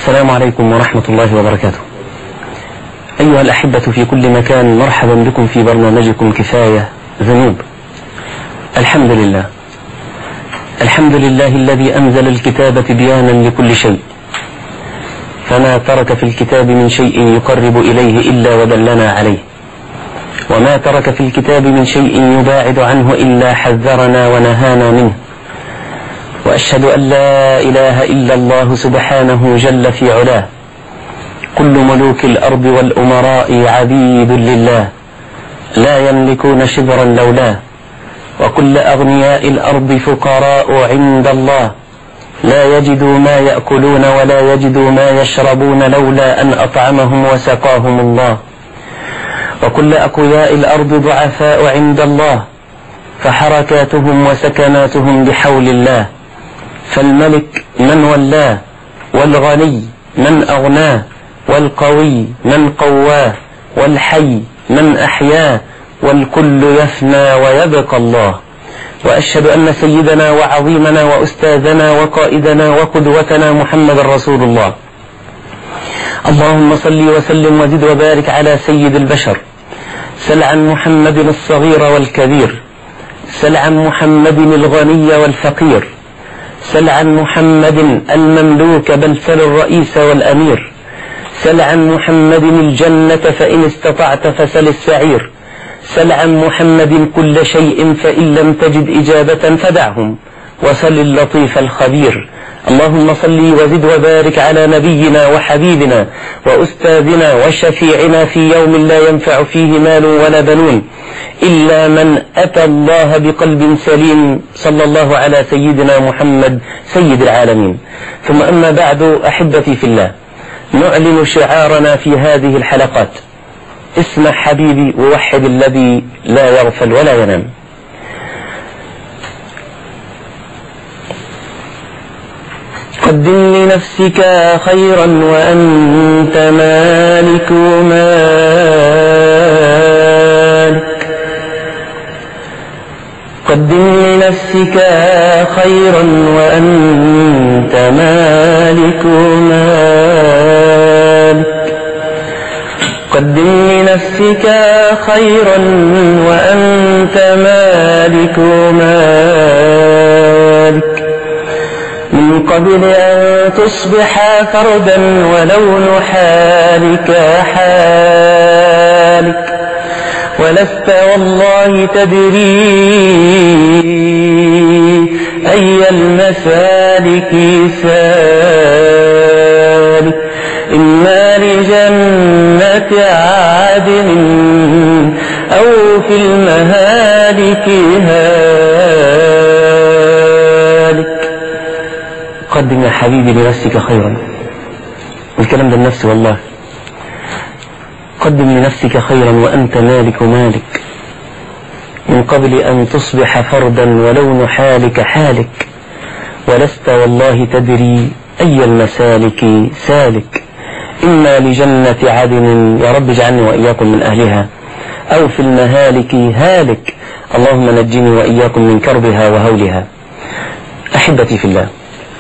السلام عليكم ورحمة الله وبركاته. أيها الأحبة في كل مكان، مرحبا بكم في برنامجكم كفاية ذنوب. الحمد لله، الحمد لله الذي أنزل الكتاب تبيانا لكل شيء، فما ترك في الكتاب من شيء يقرب إليه إلا ودلنا عليه، وما ترك في الكتاب من شيء يباعد عنه إلا حذرنا ونهانا منه. وأشهد أن لا إله إلا الله سبحانه جل في علاه. كل ملوك الأرض والأمراء عبيد لله، لا يملكون شبرا لولاه. وكل أغنياء الأرض فقراء عند الله، لا يجدوا ما يأكلون ولا يجدوا ما يشربون لولا أن أطعمهم وسقاهم الله. وكل أقوياء الأرض ضعفاء عند الله، فحركاتهم وسكناتهم بحول الله. فالملك من ولاه، والغني من أغناه، والقوي من قواه، والحي من أحياه، والكل يفنى ويبقى الله. وأشهد أن سيدنا وعظيمنا وأستاذنا وقائدنا وقدوتنا محمد رسول الله. اللهم صل وسلم وزد وبارك على سيد البشر. سل عن محمد الصغير والكبير، سل عن محمد الغني والفقير، سل عن محمد المملوك بل سل الرئيس والأمير، سل عن محمد الجنة فإن استطعت فسل السعير، سل عن محمد كل شيء فإن لم تجد إجابة فدعهم، وسل اللطيف الخبير. اللهم صل وزد وبارك على نبينا وحبيبنا وأستاذنا وشفيعنا في يوم لا ينفع فيه مال ولا بنون إلا من أتى الله بقلب سليم، صلى الله على سيدنا محمد سيد العالمين. ثم أما بعد، أحبتي في الله، نعلن شعارنا في هذه الحلقات: اسمع حبيبي ووحد الذي لا يغفل ولا ينام. قدم لنفسك خيرا وأنت مالك مالك، قدم لنفسك خيرا وأنت مالك مالك، قدم لنفسك خيرا وأنت مالك مالك، من قبل أن تصبح فردا ولون حالك حالك، ولست والله تدري أي المسالك سالك، إما لجنة عدن أو في المهالك هالك. قدم يا حبيبي لنفسك خيرا، والكلام ده النفس والله. قدم لنفسك خيرا وأنت مالك مالك، من قبل أن تصبح فردا ولون حالك حالك، ولست والله تدري أي المسالك سالك، إما لجنة عدن، يا رب اجعلني وإياكم من أهلها، أو في المهالك هالك، اللهم نجني وإياكم من كربها وهولها. أحبتي في الله،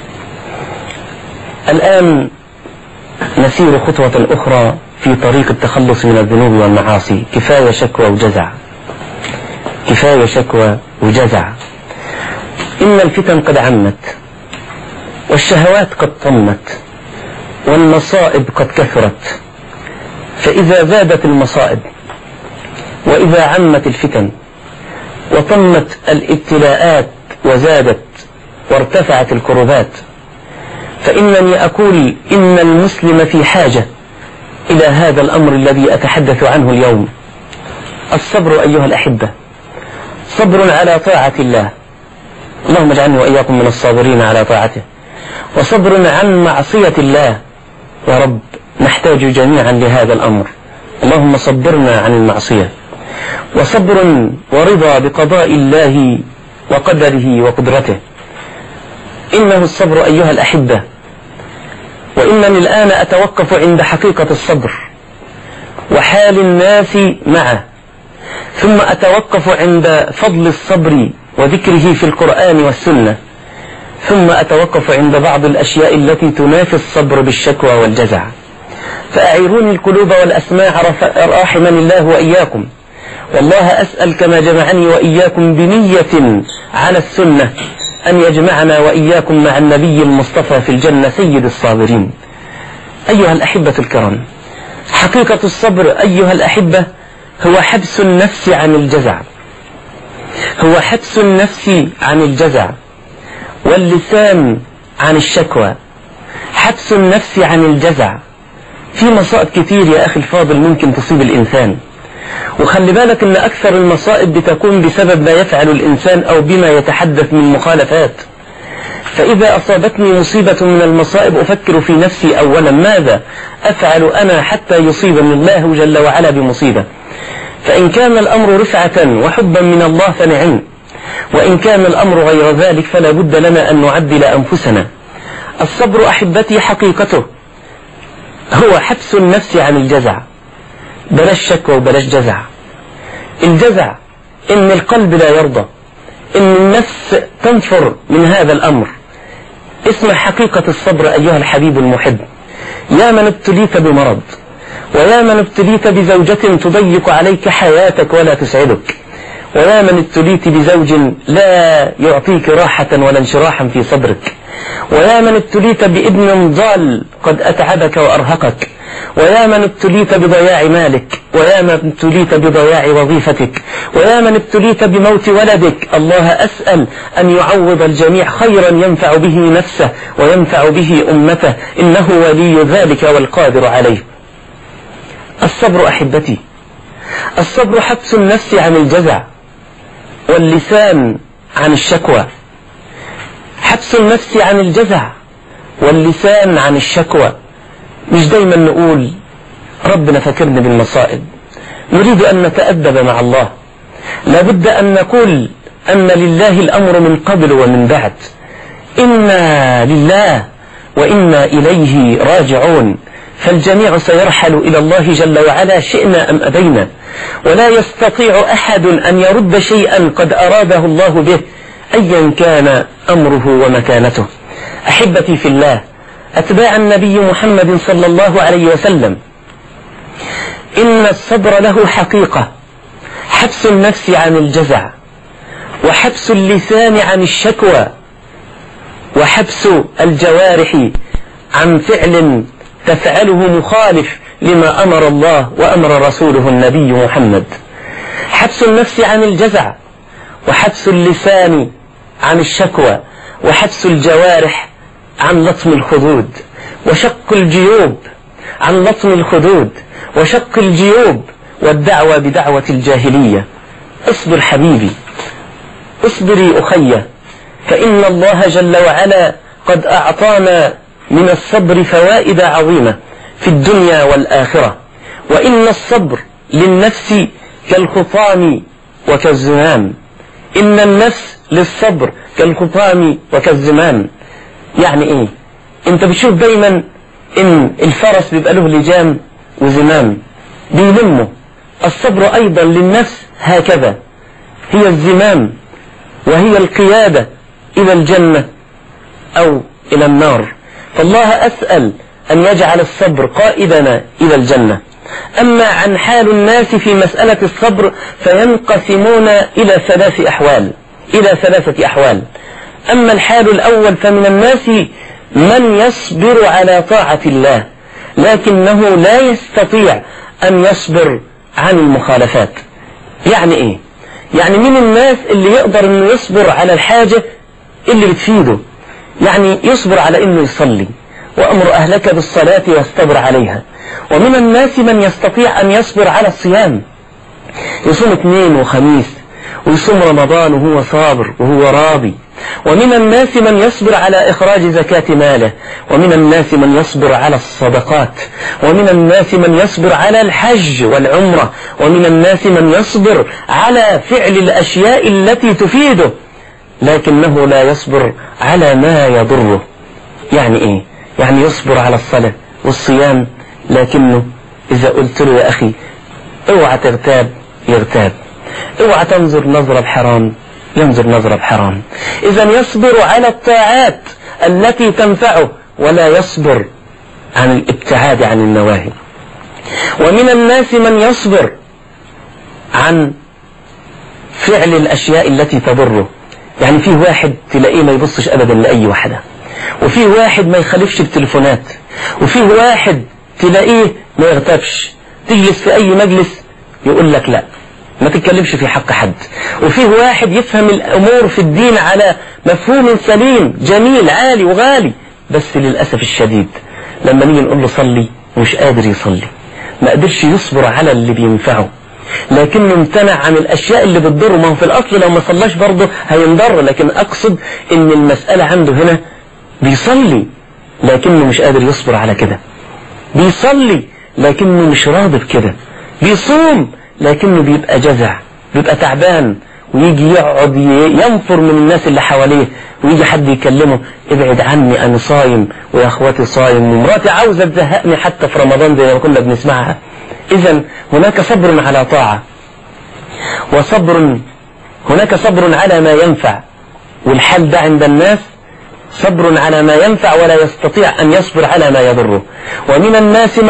الآن نسير خطوة أخرى في طريق التخلص من الذنوب والمعاصي. كفاية شكوى وجزع، كفاية شكوى وجزع. إن الفتن قد عمت، والشهوات قد طمت، والمصائب قد كثرت. فإذا زادت المصائب، وإذا عمت الفتن، وطمت الابتلاءات، وزادت وارتفعت الكربات، فإنني أقول إن المسلم في حاجة إلى هذا الأمر الذي أتحدث عنه اليوم: الصبر أيها الأحبة. صبر على طاعة الله، اللهم اجعلني وإياكم من الصابرين على طاعته. وصبر عن معصية الله، يا رب نحتاج جميعا لهذا الأمر، اللهم صبرنا عن المعصية. وصبر ورضا بقضاء الله وقدره وقدرته. إنه الصبر أيها الأحبة. وإنني الآن أتوقف عند حقيقة الصبر وحال الناس معه، ثم أتوقف عند فضل الصبر وذكره في القرآن والسنة، ثم أتوقف عند بعض الأشياء التي تنافي الصبر بالشكوى والجزع. فأعيروني القلوب والأسماع راحمني الله وإياكم، والله أسأل كما جمعني وإياكم بنية على السنة أن يجمعنا وإياكم مع النبي المصطفى في الجنة سيد الصابرين. أيها الأحبة الكرام، حقيقة الصبر أيها الأحبة هو حبس النفس عن الجزع، هو حبس النفس عن الجزع واللسان عن الشكوى. حبس النفس عن الجزع. في مصائب كتير يا أخي الفاضل ممكن تصيب الإنسان، وخلي بالك أن أكثر المصائب بتكون بسبب ما يفعل الإنسان أو بما يتحدث من مخالفات. فإذا أصابتني مصيبة من المصائب أفكر في نفسي أولا ماذا أفعل أنا حتى يصيبني الله جل وعلا بمصيبة. فإن كان الأمر رفعة وحبا من الله فنعم، وإن كان الأمر غير ذلك فلا بد لنا أن نعدل أنفسنا. الصبر أحبتي حقيقته هو حبس النفس عن الجزع. بلاش شكوى وبلاش جزع. الجزع إن القلب لا يرضى، إن النفس تنفر من هذا الأمر. اسمع حقيقة الصبر أيها الحبيب المحب. يا من ابتليت بمرض، ويا من ابتليت بزوجة تضيق عليك حياتك ولا تسعدك، ويا من ابتليت بزوج لا يعطيك راحة ولا انشراحا في صدرك، ويا من ابتليت بابن ضال قد أتعبك وأرهقك، ويا من ابتليت بضياع مالك، ويا من ابتليت بضياع وظيفتك، ويا من ابتليت بموت ولدك. الله أسأل أن يعوض الجميع خيرا ينفع به نفسه وينفع به أمته، إنه ولي ذلك والقادر عليه. الصبر أحبتي، الصبر حبس النفس عن الجزع واللسان عن الشكوى. حبس النفس عن الجزع واللسان عن الشكوى. مش دايما نقول ربنا فكرني بالمصائب، نريد أن نتأدب مع الله. لابد أن نقول أن لله الأمر من قبل ومن بعد، إنا لله وإنا إليه راجعون، فالجميع سيرحل إلى الله جل وعلا شئنا أم أبينا، ولا يستطيع أحد أن يرد شيئا قد أراده الله به أيا كان أمره ومكانته. أحبتي في الله، أتباع النبي محمد صلى الله عليه وسلم، إن الصبر له حقيقة، حبس النفس عن الجزع، وحبس اللسان عن الشكوى، وحبس الجوارح عن فعل تفعله مخالف لما أمر الله وأمر رسوله النبي محمد. حبس النفس عن الجزع، وحبس اللسان عن الشكوى، وحبس الجوارح عن لطم الخدود، وشق الجيوب عن لطم الخدود، وشق الجيوب، والدعوة بدعوة الجاهلية. اصبر حبيبي، اصبري أخي، فإن الله جل وعلا قد أعطانا من الصبر فوائد عظيمة في الدنيا والآخرة. وإن الصبر للنفس كالخطام وكالزمام. إن النفس للصبر كالخطام وكالزمام. يعني إيه؟ أنت بتشوف دايما إن الفرس بيبقى له لجام وزمام بيلمه. الصبر أيضا للنفس هكذا، هي الزمام وهي القيادة إلى الجنة أو إلى النار. فالله أسأل أن يجعل الصبر قائدنا إلى الجنة. أما عن حال الناس في مسألة الصبر فينقسمون إلى ثلاثة أحوال. أما الحال الأول فمن الناس من يصبر على طاعة الله لكنه لا يستطيع أن يصبر عن المخالفات. يعني إيه؟ يعني من الناس اللي يقدر أنه يصبر على الحاجة اللي بتفيده، يعني يصبر على أنه يصلي وأمر أهلك بالصلاة واستبر عليها. ومن الناس من يستطيع أن يصبر على الصيام، يصوم اثنين وخميس ويصوم رمضان وهو صابر وهو راضي. ومن الناس من يصبر على إخراج زكاة ماله، ومن الناس من يصبر على الصدقات، ومن الناس من يصبر على الحج والعمرة، ومن الناس من يصبر على فعل الأشياء التي تفيده لكنه لا يصبر على ما يضره. يعني إيه؟ يعني يصبر على الصلاة والصيام لكنه إذا قلت له يا أخي اوعى تغتاب يغتاب، اوعى تنظر نظرة الحرام ينظر نظرة بحرام. إذا يصبر على الطاعات التي تنفعه ولا يصبر عن الابتعاد عن النواهي. ومن الناس من يصبر عن فعل الأشياء التي تضره. يعني فيه واحد تلاقيه ما يبصش أبدا لأي واحدة، وفيه واحد ما يخالفش بتليفونات، وفيه واحد تلاقيه ما يغتابش، تجلس في أي مجلس يقول لك لا ما تتكلمش في حق حد. وفيه واحد يفهم الأمور في الدين على مفهوم سليم جميل عالي وغالي، بس للأسف الشديد لما نيجي نقول له صلي مش قادر يصلي، ما قدرش يصبر على اللي بينفعه، لكنه امتنع عن الأشياء اللي بتضره. ما هو في الأصل لو ما صلاش برضه هينضر، لكن أقصد إن المسألة عنده هنا بيصلي لكنه مش قادر يصبر على كده، بيصلي لكنه مش راضي بكده، بيصوم لكنه بيبقى جزع، بيبقى تعبان، ويجي يقعد ينفر من الناس اللي حواليه، ويجي حد يكلمه ابعد عني أنا صايم ويا أخواتي صايم ومراتي عاوزة تزهقني حتى في رمضان زي ما كنا بنسمعها. إذن هناك صبر على طاعة، هناك صبر على ما ينفع، والحال ده عند الناس صبر على ما ينفع ولا يستطيع أن يصبر على ما يضره. ومن الناس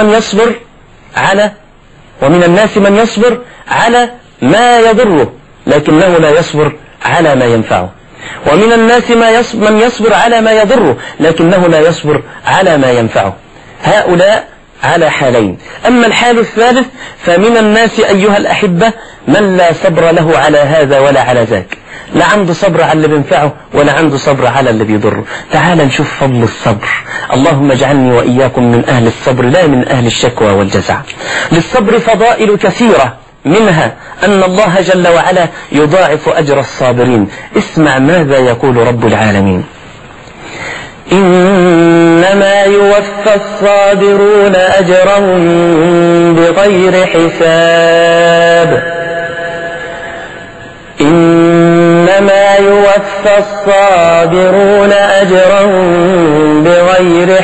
من يصبر على ما يضره لكنه لا يصبر على ما ينفعه. ومن الناس من يصبر على ما يضره لكنه لا يصبر على ما ينفعه. هؤلاء على حالين. أما الحال الثالث فمن الناس أيها الأحبة من لا صبر له على هذا ولا على ذاك، لا عنده صبر على اللي بينفعه ولا عنده صبر على اللي بيضره. تعال نشوف فضل الصبر. اللهم اجعلني وإياكم من أهل الصبر لا من أهل الشكوى والجزع. للصبر فضائل كثيرة، منها أن الله جل وعلا يضاعف أجر الصابرين. اسمع ماذا يقول رب العالمين: إنما يوفى الصابرون أجرهم بغير حساب. إنما يوفى الصابرون أجرهم بغير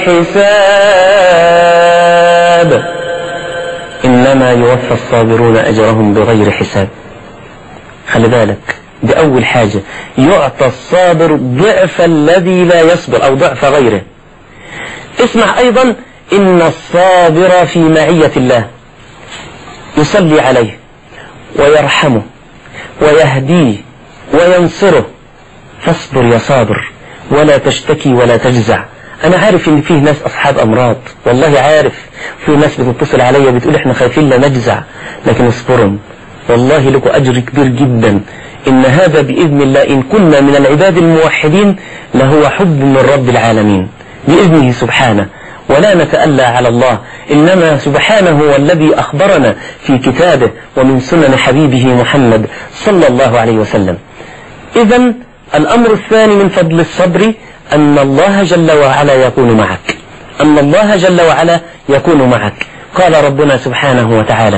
حساب. إنما يوفى الصابرون أجرهم بغير حساب. خلي بالك، دي أول حاجة، يعطى الصابر ضعف الذي لا يصبر أو ضعف غيره. اسمع أيضا: إن الصابر في معية الله، يصلي عليه ويرحمه ويهديه وينصره. فاصبر يا صابر ولا تشتكي ولا تجزع. أنا عارف إن فيه ناس أصحاب أمراض، والله عارف، في ناس بتتصل عليا بتقول إحنا خايفين لا نجزع، لكن اصبروا والله لكم أجر كبير جدا. إن هذا بإذن الله إن كنا من العباد الموحدين لهو حب من رب العالمين بإذنه سبحانه، ولا نتألى على الله، إنما سبحانه هو الذي أخبرنا في كتابه ومن سنن حبيبه محمد صلى الله عليه وسلم. إذن الأمر الثاني من فضل الصبر أن الله جل وعلا يكون معك، أن الله جل وعلا يكون معك. قال ربنا سبحانه وتعالى: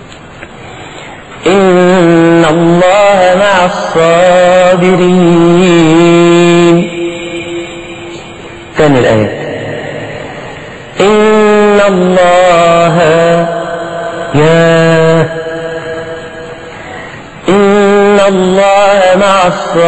إن الله مع الصابرين. ثاني الآية: إن الله إن الله مع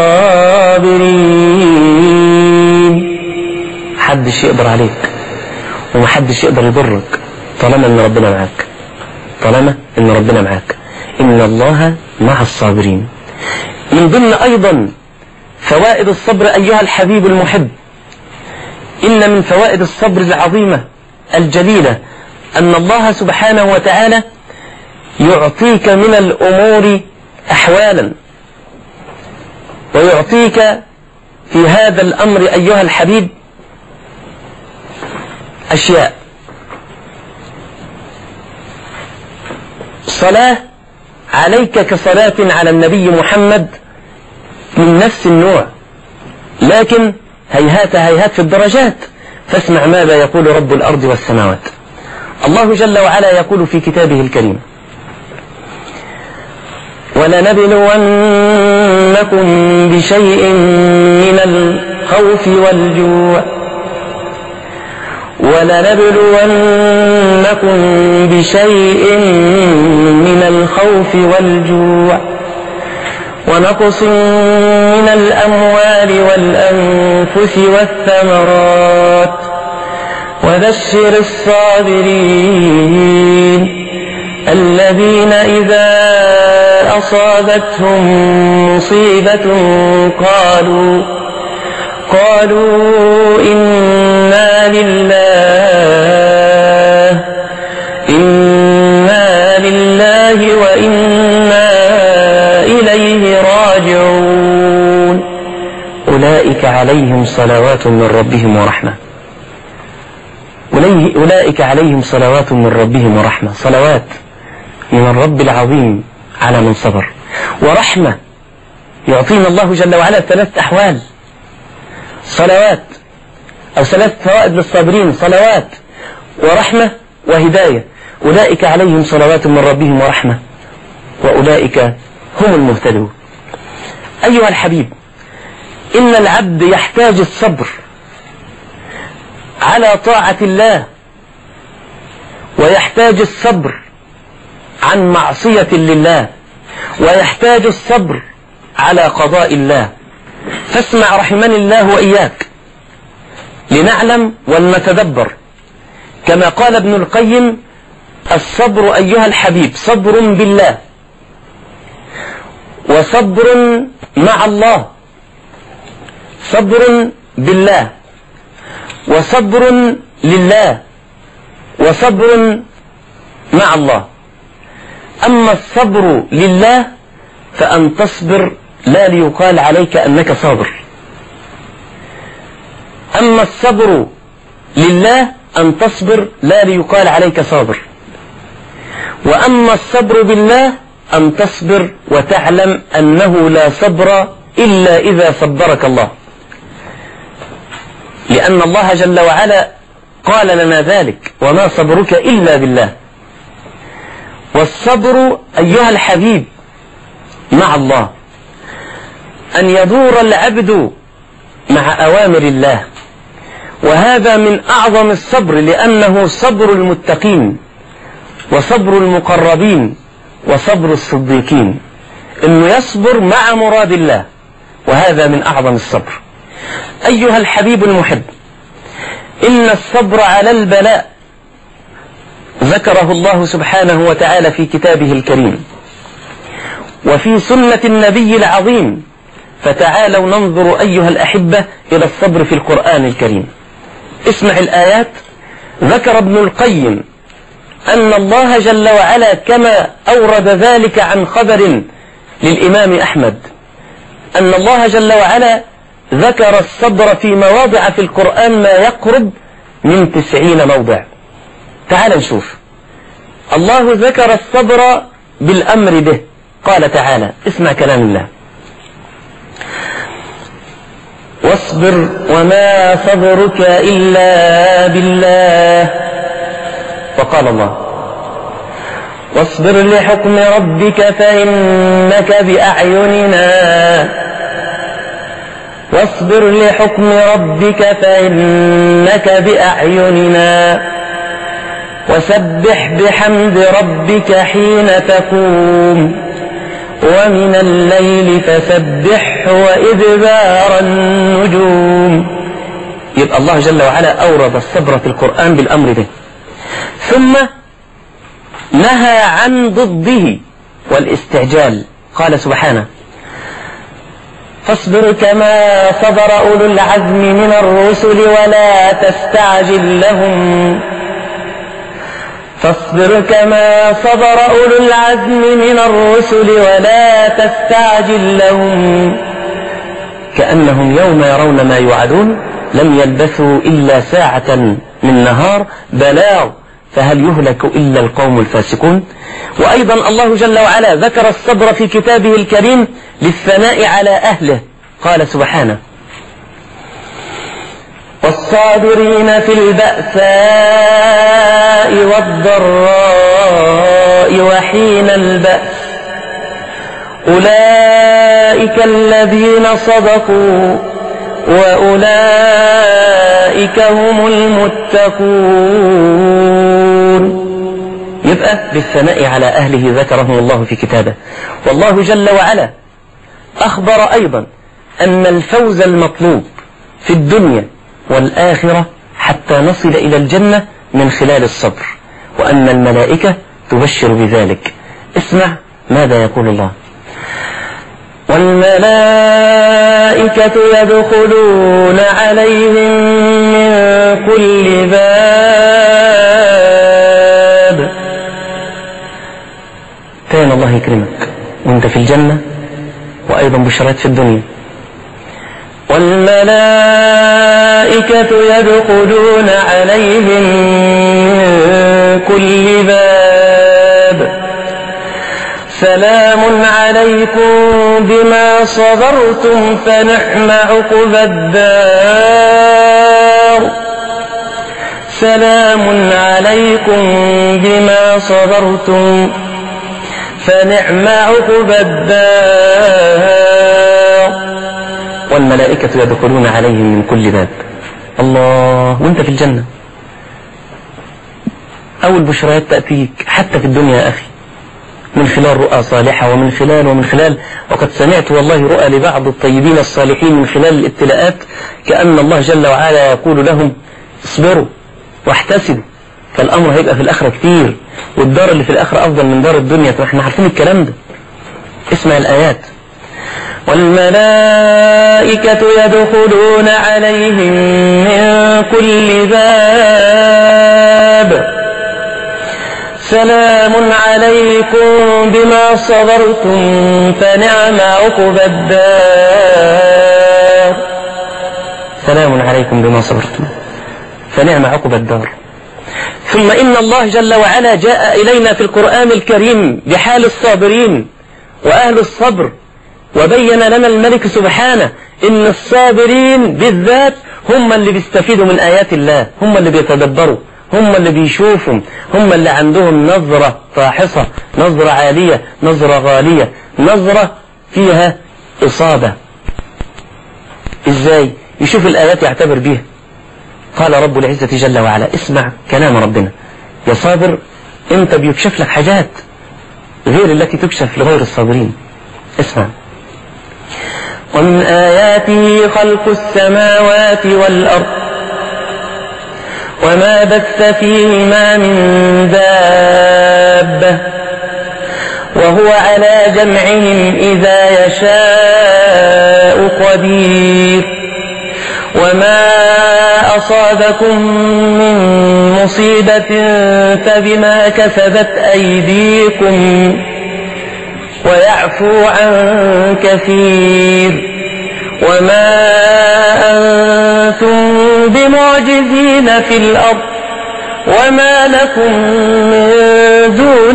الصابرين. محدش يقدر عليك ومحدش يقدر يضرك طالما ان ربنا معاك، طالما ان ربنا معاك. إن الله مع الصابرين. من ضمن أيضا فوائد الصبر أيها الحبيب المحب، إن من فوائد الصبر العظيمة الجليلة أن الله سبحانه وتعالى يعطيك من الأمور أحوالا، ويعطيك في هذا الأمر أيها الحبيب أشياء. صلاة عليك كصلاة على النبي محمد من نفس النوع، لكن هيهات هيهات في الدرجات. فاسمع ماذا يقول رب الأرض والسماوات. الله جل وعلا يقول في كتابه الكريم: ولنبلونكم بشيء من الخوف والجوع ولنبلونكم بشيء من الخوف والجوع ونقص من الأموال والأنفس والثمرات وبشر الصابرين الذين إذا أصابتهم مصيبة قالوا إنا لله وإنا إليه راجعون أولئك عليهم صلوات من ربهم ورحمة. أولئك عليهم صلوات من ربهم ورحمة، صلوات من الرب العظيم على من صبر، ورحمة يعطينا الله جل وعلا 3 أحوال، صلوات أو 3 فوائد للصابرين، صلوات ورحمة وهداية. أولئك عليهم صلوات من ربهم ورحمة وأولئك هم المهتدون. أيها الحبيب، إن العبد يحتاج الصبر على طاعة الله، ويحتاج الصبر عن معصية لله، ويحتاج الصبر على قضاء الله. فاسمع رحمني الله وإياك لنعلم ولنتدبر. كما قال ابن القيم: الصبر أيها الحبيب صبر بالله، وصبر مع الله، صبر بالله وصبر لله وصبر مع الله. أما الصبر لله فأن تصبر لا ليقال عليك أنك صابر. أما الصبر لله أن تصبر لا ليقال عليك صابر. وأما الصبر بالله أن تصبر وتعلم أنه لا صبر إلا إذا صبرك الله، لأن الله جل وعلا قال لنا ذلك: وما صبرك إلا بالله. والصبر أيها الحبيب مع الله، أن يدور العبد مع أوامر الله، وهذا من أعظم الصبر، لأنه صبر المتقين وصبر المقربين وصبر الصديقين، إنه يصبر مع مراد الله، وهذا من أعظم الصبر. أيها الحبيب المحب، إن الصبر على البلاء ذكره الله سبحانه وتعالى في كتابه الكريم وفي سنة النبي العظيم. فتعالوا ننظر أيها الأحبة إلى الصبر في القرآن الكريم. اسمع الآيات. ذكر ابن القيم أن الله جل وعلا كما أورد ذلك عن خبر للإمام أحمد، أن الله جل وعلا ذكر الصبر في مواضع في القرآن ما يقرب من 90 موضع. تعال نشوف. الله ذكر الصبر بالأمر به، قال تعالى: اسمع كلام الله: واصبر وما صبرك إلا بالله. وقال الله: واصبر لحكم ربك فإنك بأعيننا، واصبر لحكم ربك فإنك بأعيننا، وسبح بحمد ربك حين تقوم، ومن الليل فسبحه وإدبار النجوم. يبقى الله جل وعلا أورد الصبر في القرآن بالأمر به، ثم نهى عن ضده والاستعجال. قال سبحانه: فاصبر كما صبر أولو العزم من الرسل ولا تستعجل لهم، فاصبر كما صبر أولو العزم من الرسل ولا تستعجل لهم، كأنهم يوم يرون ما يوعدون لم يلبثوا إلا ساعة من نهار بلاغ فهل يهلك إلا القوم الفاسقون. وأيضا الله جل وعلا ذكر الصبر في كتابه الكريم للثناء على أهله. قال سبحانه: والصابرين في البأساء والضراء وحين البأس أولئك الذين صدقوا وأولئك هم المتقون. يبقى بالثناء على أهله ذكرهم الله في كتابه. والله جل وعلا أخبر أيضا أن الفوز المطلوب في الدنيا والآخرة حتى نصل إلى الجنة من خلال الصبر، وأن الملائكة تبشر بذلك. اسمع ماذا يقول الله: والملائكة يدخلون عليهم من كل باب. كان الله يكرمك وانت في الجنة، وأيضا بشرات في الدنيا. والملائكة يدخلون عليهم من كل باب سلام عليكم بما صبرتم فنعم عقبى الدار. سلام عليكم بما صبرتم فنعم عقبى الدار. والملائكة يدخلون عليهم من كل باب. الله، وانت في الجنة. أول بشرات تأتيك حتى في الدنيا يا أخي من خلال رؤى صالحة، ومن خلال وقد سمعت والله رؤى لبعض الطيبين الصالحين من خلال الابتلاءات، كأن الله جل وعلا يقول لهم اصبروا واحتسبوا، فالأمر هيبقى في الآخرة كتير، والدار اللي في الآخرة أفضل من دار الدنيا. احنا عارفين الكلام ده. اسمع الآيات: والملائكة يدخلون عليهم من كل باب سلام عليكم بما صبرتم فنعم عقبى الدار. سلام عليكم بما صبرتم فنعم عقبى الدار. ثم إن الله جل وعلا جاء إلينا في القرآن الكريم بحال الصابرين وأهل الصبر، وبين لنا الملك سبحانه إن الصابرين بالذات هم اللي بيستفيدوا من آيات الله، هم اللي بيتدبروا، هم اللي بيشوفوا، هم اللي عندهم نظرة فاحصة، نظرة عالية، نظرة غالية، نظرة فيها إصابة. إزاي؟ يشوف الآيات يعتبر بيها. قال رب العزة جل وعلا: اسمع كلام ربنا يا صابر، انت بيكشف لك حاجات غير التي تكشف لغير الصابرين. اسمع: ومن آياته خلق السماوات والأرض وما بث فيهما من دابة وهو على جمعهم إذا يشاء قدير. وما أصابكم من مصيبة فبما كسبت أيديكم ويعفو عن كثير. وما أنتم بمعجزين في الأرض وما لكم من دون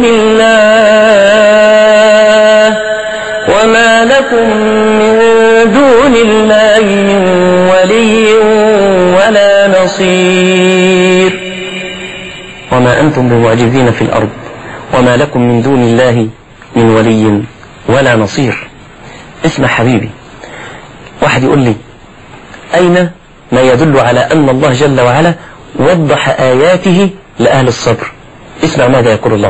الله من ولي ولا نصير. وما أنتم بمعجزين في الأرض وما لكم من دون الله من ولي ولا نصير. اسمع حبيبي، واحد يقول لي أين ما يدل على أن الله جل وعلا وضح آياته لأهل الصبر؟ اسمع ماذا يقول الله: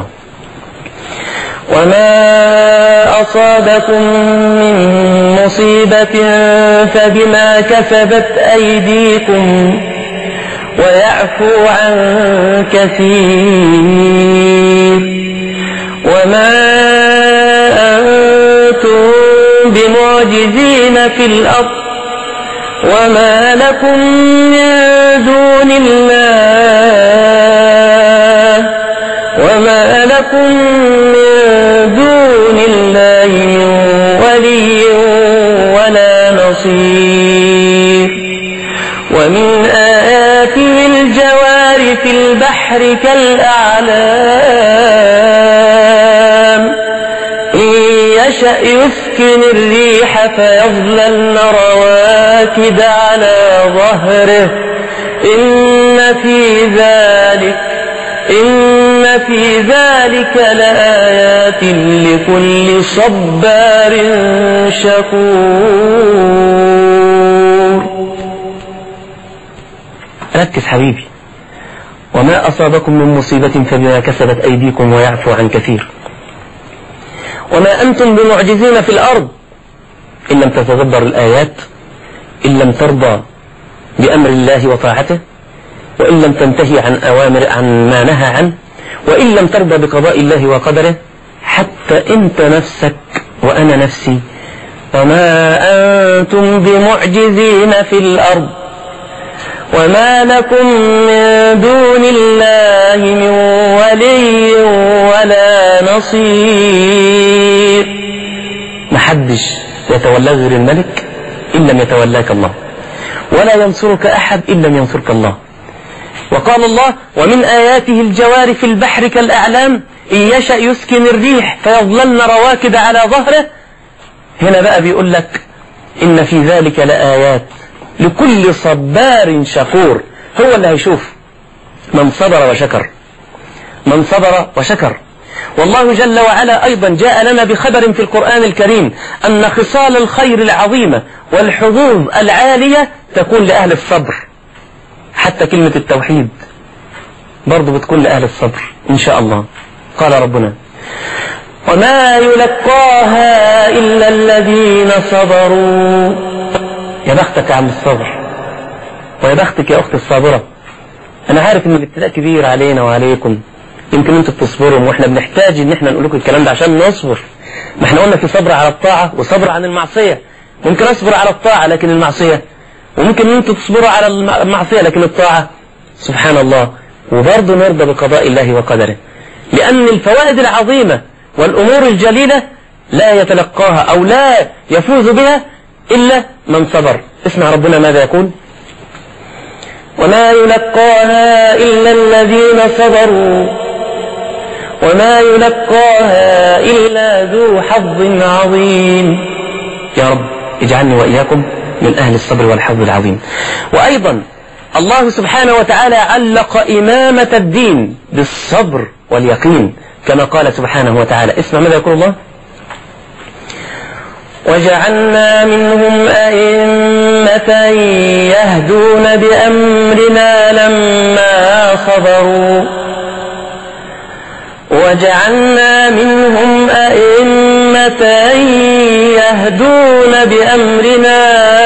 وما أصابكم من مصيبة فبما كسبت أيديكم ويعفو عن كثير. وما أنتم بمعجزين في الأرض وما لكم من دون الله من ولي ولا نصير. ومن آياته الجوار في البحر كالأعلام إن يشأ يسكن الريح فيظللن رواكد على ظهره إن في ذلك لآيات لكل صبار شكور. ركز حبيبي: وما أصابكم من مصيبة فبما كسبت أيديكم ويعفو عن كثير. وما أنتم بمعجزين في الأرض إن لم تتدبر الآيات، إن لم ترضى بأمر الله وطاعته، وإن لم تنتهي عن ما نهى عنه، وإن لم ترضى بقضاء الله وقدره، حتى أنت نفسك وأنا نفسي، وما أنتم بمعجزين في الأرض وما لكم من دون الله من ولي ولا نصير. محدش يتولى غير الملك إن لم يتولاك الله، ولا ينصرك أحد إن لم ينصرك الله. وقال الله: ومن آياته الجوار في البحر كالأعلام إن يشأ يسكن الريح فيظللن رواكد على ظهره. هنا بقى بيقول لك إن في ذلك لآيات لكل صبار شكور. هو اللي هيشوف من صبر وشكر، من صبر وشكر. والله جل وعلا أيضا جاء لنا بخبر في القرآن الكريم أن خصال الخير العظيمة والحظوظ العالية تكون لأهل الصبر. حتى كلمة التوحيد برضو بتكون لأهل الصبر إن شاء الله. قال ربنا: وما يلقاها إلا الذين صبروا. يا بختك يا عم الصبر، ويا بختك يا أخت الصابرة. أنا عارف إن الابتلاء كبير علينا وعليكم، يمكن أنتوا بتصبروا وإحنا بنحتاج إن إحنا نقول لكم الكلام ده عشان نصبر. ما إحنا قلنا في صبر على الطاعة وصبر عن المعصية. ممكن أصبر على الطاعة لكن المعصية، وممكن أنتوا تصبروا على المعصية لكن الطاعة. سبحان الله. وبرضه نرضى بقضاء الله وقدره، لأن الفوائد العظيمة والأمور الجليلة لا يتلقاها أو لا يفوز بها إلا من صبر. اسمع ربنا ماذا يقول: وما يلقاها إلا الذين صبروا وما يلقاها إلا ذو حظ عظيم. يا رب اجعلني وإياكم من أهل الصبر والحظ العظيم. وأيضا الله سبحانه وتعالى علق إمامة الدين بالصبر واليقين كما قال سبحانه وتعالى. اسمع ماذا يقول الله: وجعلنا منهم أئمة يهدون بأمرنا لما صبروا وجعلنا منهم أئمة يهدون بأمرنا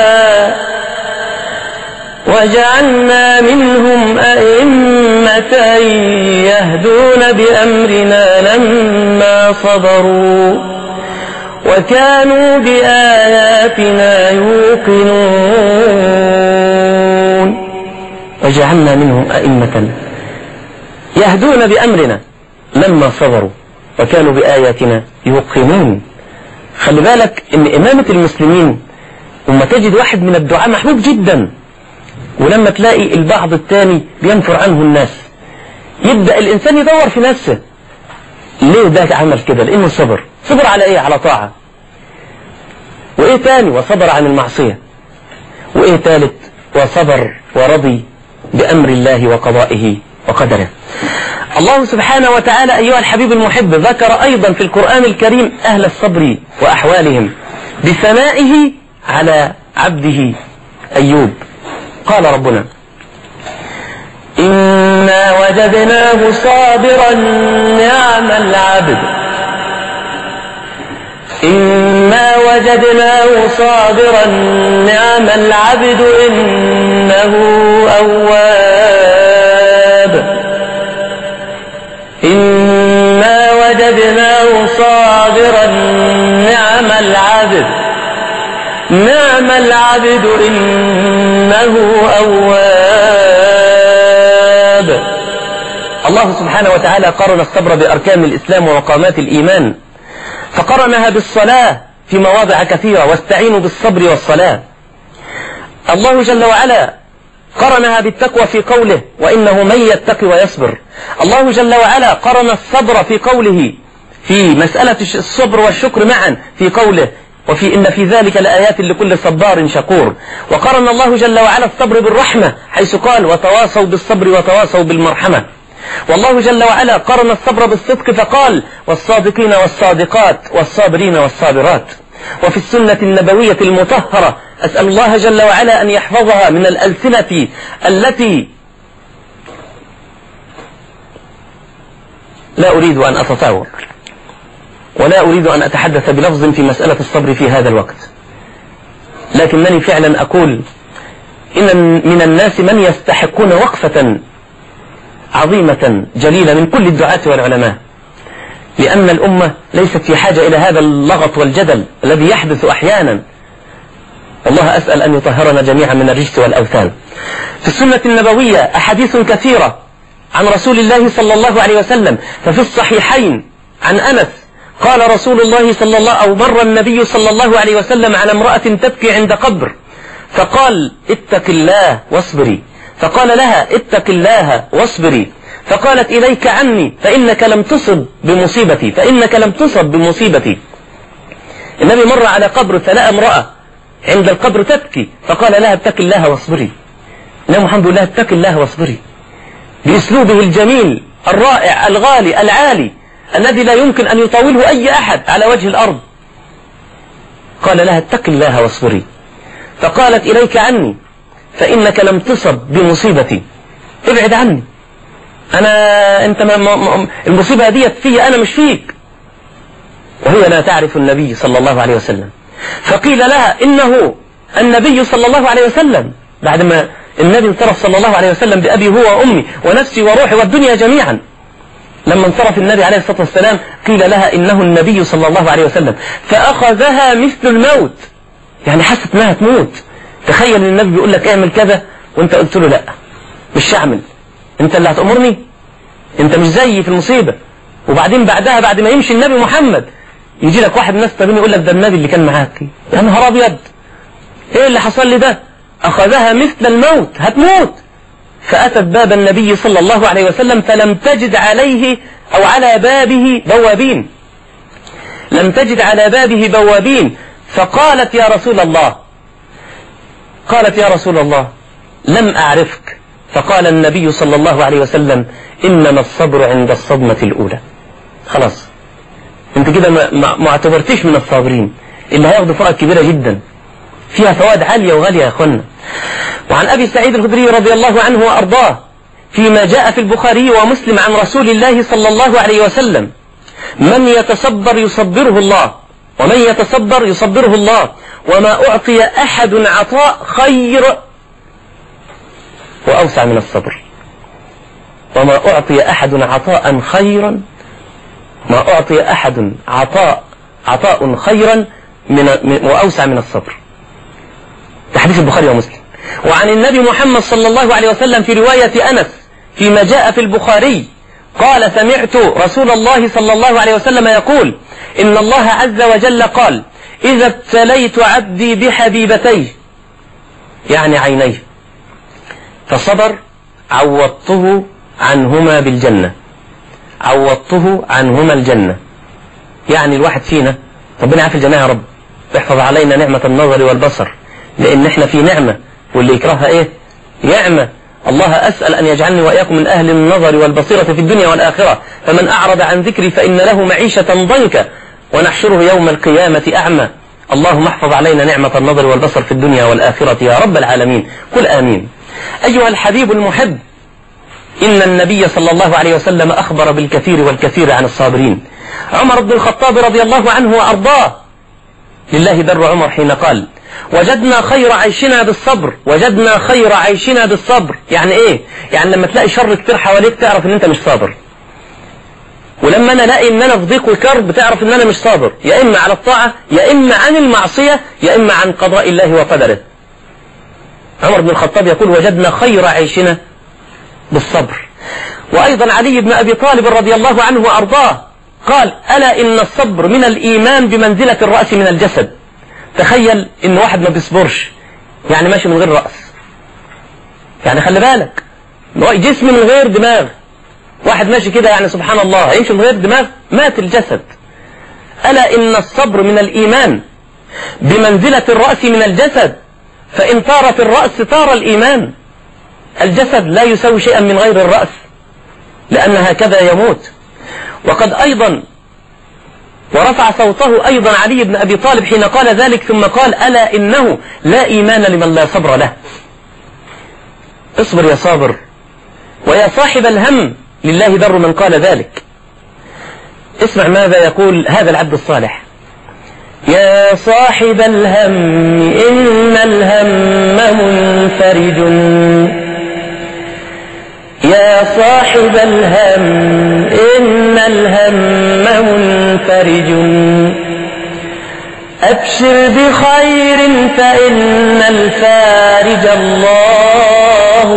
وجعلنا منهم أئمة يهدون بأمرنا لما صبروا وكانوا بآياتنا يوقنون. وجعلنا منهم أئمة يهدون بأمرنا لما صبروا وكانوا بآياتنا يوقنون. خلي بالك إن إمامة المسلمين وما تجد واحد من الدعاء محبوب جدا، ولما تلاقي البعض الثاني بينفر عنه الناس، يبدأ الإنسان يدور في نفسه ليه ده عمل كده؟ لأنه صبر. صبر على إيه؟ على طاعة. وإيه تاني؟ وصبر عن المعصية. وإيه ثالث؟ وصبر ورضي بأمر الله وقضائه وقدره. الله سبحانه وتعالى أيها الحبيب المحب ذكر أيضا في القرآن الكريم أهل الصبر وأحوالهم بثنائه على عبده أيوب. قال ربنا: إنا وجدناه صابرا نعم العبد إنا وجدناه صابرا نعم العبد إنه أواب إنا وجدناه صابرا نعم العبد إنه أواب. الله سبحانه وتعالى قرن الصبر بأركان الإسلام ومقامات الإيمان، فقرنها بالصلاة في مواضع كثيرة: واستعينوا بالصبر والصلاة. الله جل وعلا قرنها بالتقوى في قوله: وإنه من يتقي ويصبر. الله جل وعلا قرن الصبر في قوله في مسألة الصبر والشكر معا في قوله: وفي إن في ذلك لآيات لكل صبار شكور. وقرن الله جل وعلا الصبر بالرحمة حيث قال: وتواصوا بالصبر وتواصوا بالمرحمة. والله جل وعلا قرن الصبر بالصدق فقال: والصادقين والصادقات والصابرين والصابرات. وفي السنة النبوية المطهرة أسأل الله جل وعلا أن يحفظها من الألسنة التي لا أريد أن أتطاول ولا أريد أن أتحدث بلفظ في مسألة الصبر في هذا الوقت، لكنني فعلا أقول إن من الناس من يستحقون وقفة عظيمة جليلة من كل الدعاة والعلماء، لأن الأمة ليست في حاجة إلى هذا اللغط والجدل الذي يحدث أحيانا. الله أسأل أن يطهرنا جميعا من الرجس والأوثان. في السنة النبوية أحاديث كثيرة عن رسول الله صلى الله عليه وسلم، ففي الصحيحين عن أنس قال رسول الله صلى الله أو مر النبي صلى الله عليه وسلم على امرأة تبكي عند قبر، فقال اتق الله واصبري، فقال لها اتق الله واصبري، فقالت إليك عني فإنك لم تصب بمصيبتي، فإنك لم تصب بمصيبتي. النبي مر على قبر فلقى امرأة عند القبر تبكي، فقال لها اتق الله واصبري. النبي محمد الله اتق الله واصبري بأسلوبه الجميل الرائع الغالي العالي الذي لا يمكن أن يطاوله أي أحد على وجه الأرض. قال لها اتق الله واصبري، فقالت إليك عني فإنك لم تصب بمصيبتي، ابعد عني، أنت المصيبة دي في أنا مش فيك. وهي لا تعرف النبي صلى الله عليه وسلم. فقيل لها إنه النبي صلى الله عليه وسلم، بعد ما النبي انصرف صلى الله عليه وسلم بأبي هو وأمي ونفسي وروحي والدنيا جميعا، لما انصرف النبي عليه الصلاة والسلام قيل لها إنه النبي صلى الله عليه وسلم، فأخذها مثل الموت، يعني حست انها تموت. تخيل ان النبي بيقول لك اعمل كذا وانت قلت له لا مش هعمل، انت اللي هتأمرني، انت مش زيي في المصيبة. وبعدين بعدها بعد ما يمشي النبي محمد يجي لك واحد من الناس تاني يقول لك ده النبي اللي كان معاك. يا نهار ابيض، ايه اللي حصل لي ده؟ اخذها مثل الموت، هتموت. فاتت باب النبي صلى الله عليه وسلم فلم تجد عليه او على بابه بوابين، لم تجد على بابه بوابين. فقالت يا رسول الله، قالت يا رسول الله لم أعرفك. فقال النبي صلى الله عليه وسلم إنما الصبر عند الصدمة الأولى. خلاص انت كده ما اعتبرتيش من الصابرين اللي هياخدوا فرق كبيرة جدا فيها فوائد عالية وغالية يا أخوانا. وعن أبي سعيد الخدري رضي الله عنه وأرضاه فيما جاء في البخاري ومسلم عن رسول الله صلى الله عليه وسلم من يتصبر يصبره الله، ومن يتصبر يصبره الله، وما أعطي أحد عطاء خير وأوسع من الصبر. وما أعطي أحد عطاء خيرا، ما أعطي أحد عطاء خيرا وأوسع من الصبر. تحديث البخاري ومسلم. وعن النبي محمد صلى الله عليه وسلم في رواية أنس فيما جاء في البخاري قال سمعت رسول الله صلى الله عليه وسلم يقول إن الله عز وجل قال إذا ابتليت عبدي بحبيبتيه يعني عينيه فصبر عوضته عنهما بالجنة، عوضته عنهما الجنة. يعني الواحد فينا ربنا يعافي الجميع يا رب، يحفظ علينا نعمة النظر والبصر، لأن احنا في نعمة واللي يكرهها ايه؟ نعمة. الله أسأل أن يجعلني وإياكم من أهل النظر والبصيرة في الدنيا والآخرة. فمن أعرض عن ذكري فإن له معيشة ضنكا ونحشره يوم القيامة أعمى. اللهم احفظ علينا نعمة النظر والبصر في الدنيا والآخرة يا رب العالمين، قل آمين. أيها الحبيب المحب، إن النبي صلى الله عليه وسلم أخبر بالكثير والكثير عن الصابرين. عمر بن الخطاب رضي الله عنه وأرضاه لله در عمر حين قال وجدنا خير عيشنا بالصبر، وجدنا خير عيشنا بالصبر. يعني ايه؟ يعني لما تلاقي شر كتير حواليك تعرف ان انت مش صابر، ولما انا الاقي ان انا في ضيق وكرب تعرف ان انا مش صابر، يا اما على الطاعة يا اما عن المعصية يا اما عن قضاء الله وقدره. عمر بن الخطاب يقول وجدنا خير عيشنا بالصبر. وايضا علي بن ابي طالب رضي الله عنه وارضاه قال ألا إن الصبر من الإيمان بمنزلة الرأس من الجسد. تخيل إن واحد ما بيصبرش، يعني ماشي من غير رأس، يعني خلي بالك جسم من غير دماغ، واحد ماشي كده يعني سبحان الله هيمشي من غير دماغ، مات الجسد. ألا إن الصبر من الإيمان بمنزلة الرأس من الجسد، فإن طارت الرأس طار الإيمان. الجسد لا يسوي شيئا من غير الرأس، لأن هكذا يموت. وقد أيضا ورفع صوته أيضا علي بن أبي طالب حين قال ذلك، ثم قال ألا إنه لا إيمان لمن لا صبر له. اصبر يا صابر، ويا صاحب الهم لله در من قال ذلك. اسمع ماذا يقول هذا العبد الصالح. يا صاحب الهم إن الهم منفرج يا صاحب الهم إن الهم منفرج أبشر بخير فإن الفارج الله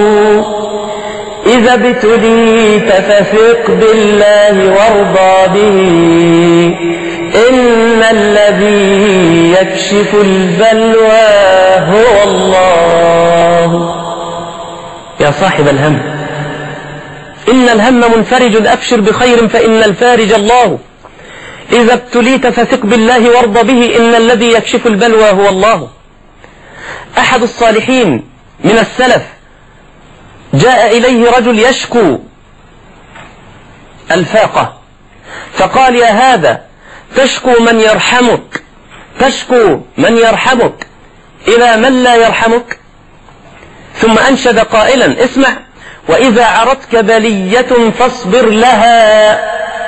إذا ابتليت فثق بالله وارضى به إن الذي يكشف البلوى هو الله. يا صاحب الهم إن الهم منفرج أبشر بخير فإن الفارج الله إذا ابتليت فثق بالله وارضى به إن الذي يكشف البلوى هو الله. أحد الصالحين من السلف جاء إليه رجل يشكو الفاقة فقال يا هذا تشكو من يرحمك إلى من لا يرحمك. ثم أنشد قائلا اسمع وإذا عرضتك بلية فاصبر لها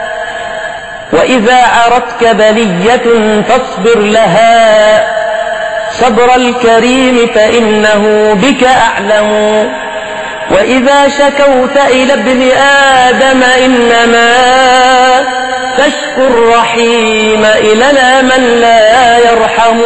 صبر الكريم فإنه بك أعلم وإذا شكوت إلى ابن آدم إنما تشكو الرحيم إلى من لا يرحم.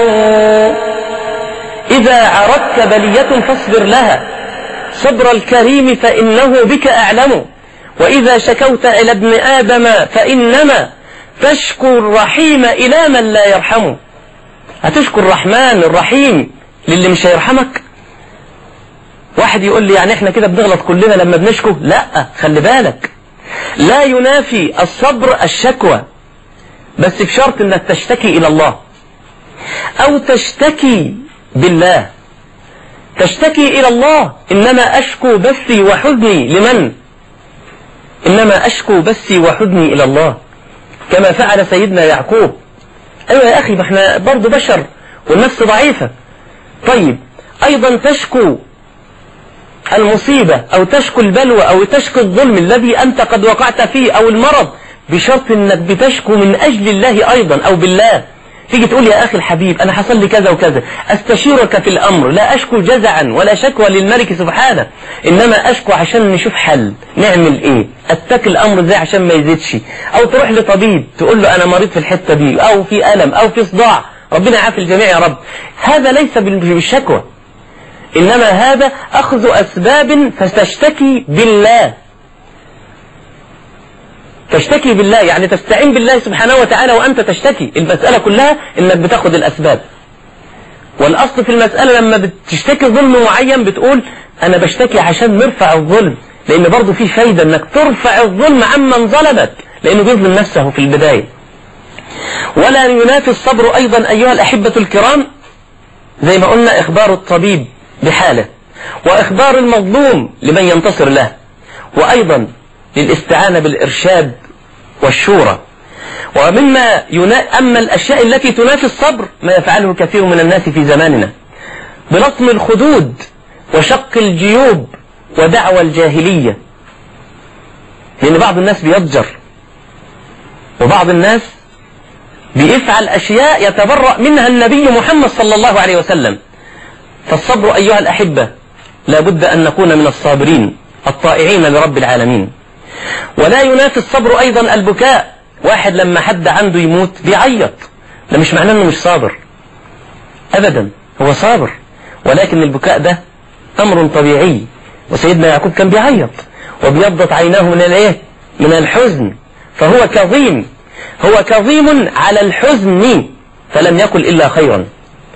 إذا عرضت بلية فاصبر لها صبر الكريم فإنه بك أعلم وإذا شكوت إلى ابن آدم فإنما تشكو الرحيم إلى من لا يرحم. هتشكو الرحمن الرحيم للي مش هيرحمك؟ واحد يقول لي يعني احنا كده بنغلط كلنا لما بنشكو؟ لا، خلي بالك، لا ينافي الصبر الشكوى، بس بشرط انك تشتكي الى الله او تشتكي بالله. تشتكي الى الله انما اشكو بثي وحزني لمن؟ انما اشكو بثي وحزني الى الله كما فعل سيدنا يعقوب. ايوه يا اخي، ما احنا برضو بشر والنفس ضعيفة. طيب ايضا تشكو المصيبة او تشكو البلوى او تشكو الظلم الذي انت قد وقعت فيه او المرض، بشرط انك بتشكو من اجل الله ايضا او بالله. تيجي تقول يا اخي الحبيب انا حصل لي كذا وكذا، استشيرك في الامر، لا اشكو جزعا ولا شكوى للملك سبحانه، انما اشكو عشان نشوف حل، نعمل ايه، اتك الامر ازاي عشان ما يزيدش. او تروح لطبيب تقول له انا مريض في الحتة دي او في الم او في صداع، ربنا يعافي الجميع يا رب. هذا ليس بالشكوى، انما هذا اخذ اسباب فتشتكي بالله. تشتكي بالله يعني تستعين بالله سبحانه وتعالى وأنت تشتكي. المسألة كلها إنك بتاخد الأسباب. والأصل في المسألة لما بتشتكي ظلم معين بتقول أنا بشتكي عشان نرفع الظلم، لأن برضو في فايدة إنك ترفع الظلم عمن ظلمك، لأنه بيظلم نفسه في البداية. ولا ينافي الصبر أيضا أيها الأحبة الكرام زي ما قلنا إخبار الطبيب بحاله، وإخبار المظلوم لمن ينتصر له، وأيضا للاستعانة بالإرشاد والشورى. ومما أما الأشياء التي تنافي الصبر ما يفعله كثير من الناس في زماننا بلطم الخدود وشق الجيوب ودعوى الجاهلية، لأن بعض الناس بيضجر وبعض الناس بيفعل أشياء يتبرأ منها النبي محمد صلى الله عليه وسلم. فالصبر أيها الأحبة لا بد أن نكون من الصابرين الطائعين لرب العالمين. ولا ينافي الصبر أيضا البكاء. واحد لما حد عنده يموت بيعيط، ده مش معناه أنه مش صابر أبدا، هو صابر، ولكن البكاء ده أمر طبيعي. وسيدنا يعقوب كان بيعيط وبيضت عيناه من الحزن، فهو كظيم، هو كظيم على الحزن، فلم يقل إلا خيرا،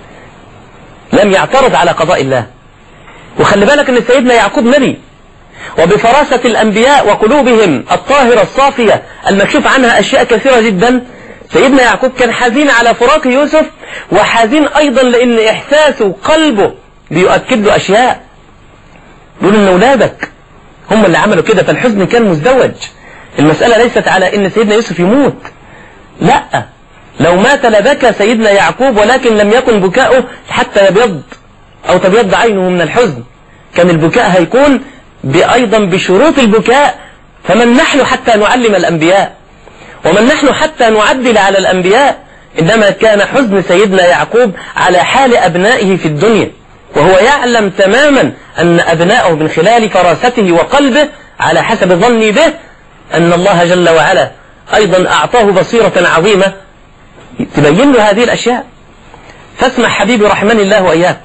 لم يعترض على قضاء الله. وخلي بالك أن سيدنا يعقوب نبي، وبفراسة الأنبياء وقلوبهم الطاهرة الصافية المكشوف عنها أشياء كثيرة جدا. سيدنا يعقوب كان حزين على فراق يوسف، وحزين أيضا لأن إحساسه قلبه بيؤكد له أشياء، بيقول إن أولادك هم اللي عملوا كده، فالحزن كان مزدوج. المسألة ليست على إن سيدنا يوسف يموت، لا، لو مات لبكى سيدنا يعقوب، ولكن لم يكن بكاؤه حتى يبيض أو تبيض عينه من الحزن، كان البكاء هيكون أيضا بشروط البكاء. فمن نحن حتى نعلم الأنبياء، ومن نحن حتى نعدل على الأنبياء؟ إنما كان حزن سيدنا يعقوب على حال أبنائه في الدنيا، وهو يعلم تماما أن أبنائه من خلال فراسته وقلبه على حسب ظني به أن الله جل وعلا أيضا أعطاه بصيرة عظيمة تبين له هذه الأشياء. فاسمع حبيبي رحمني الله وإياك.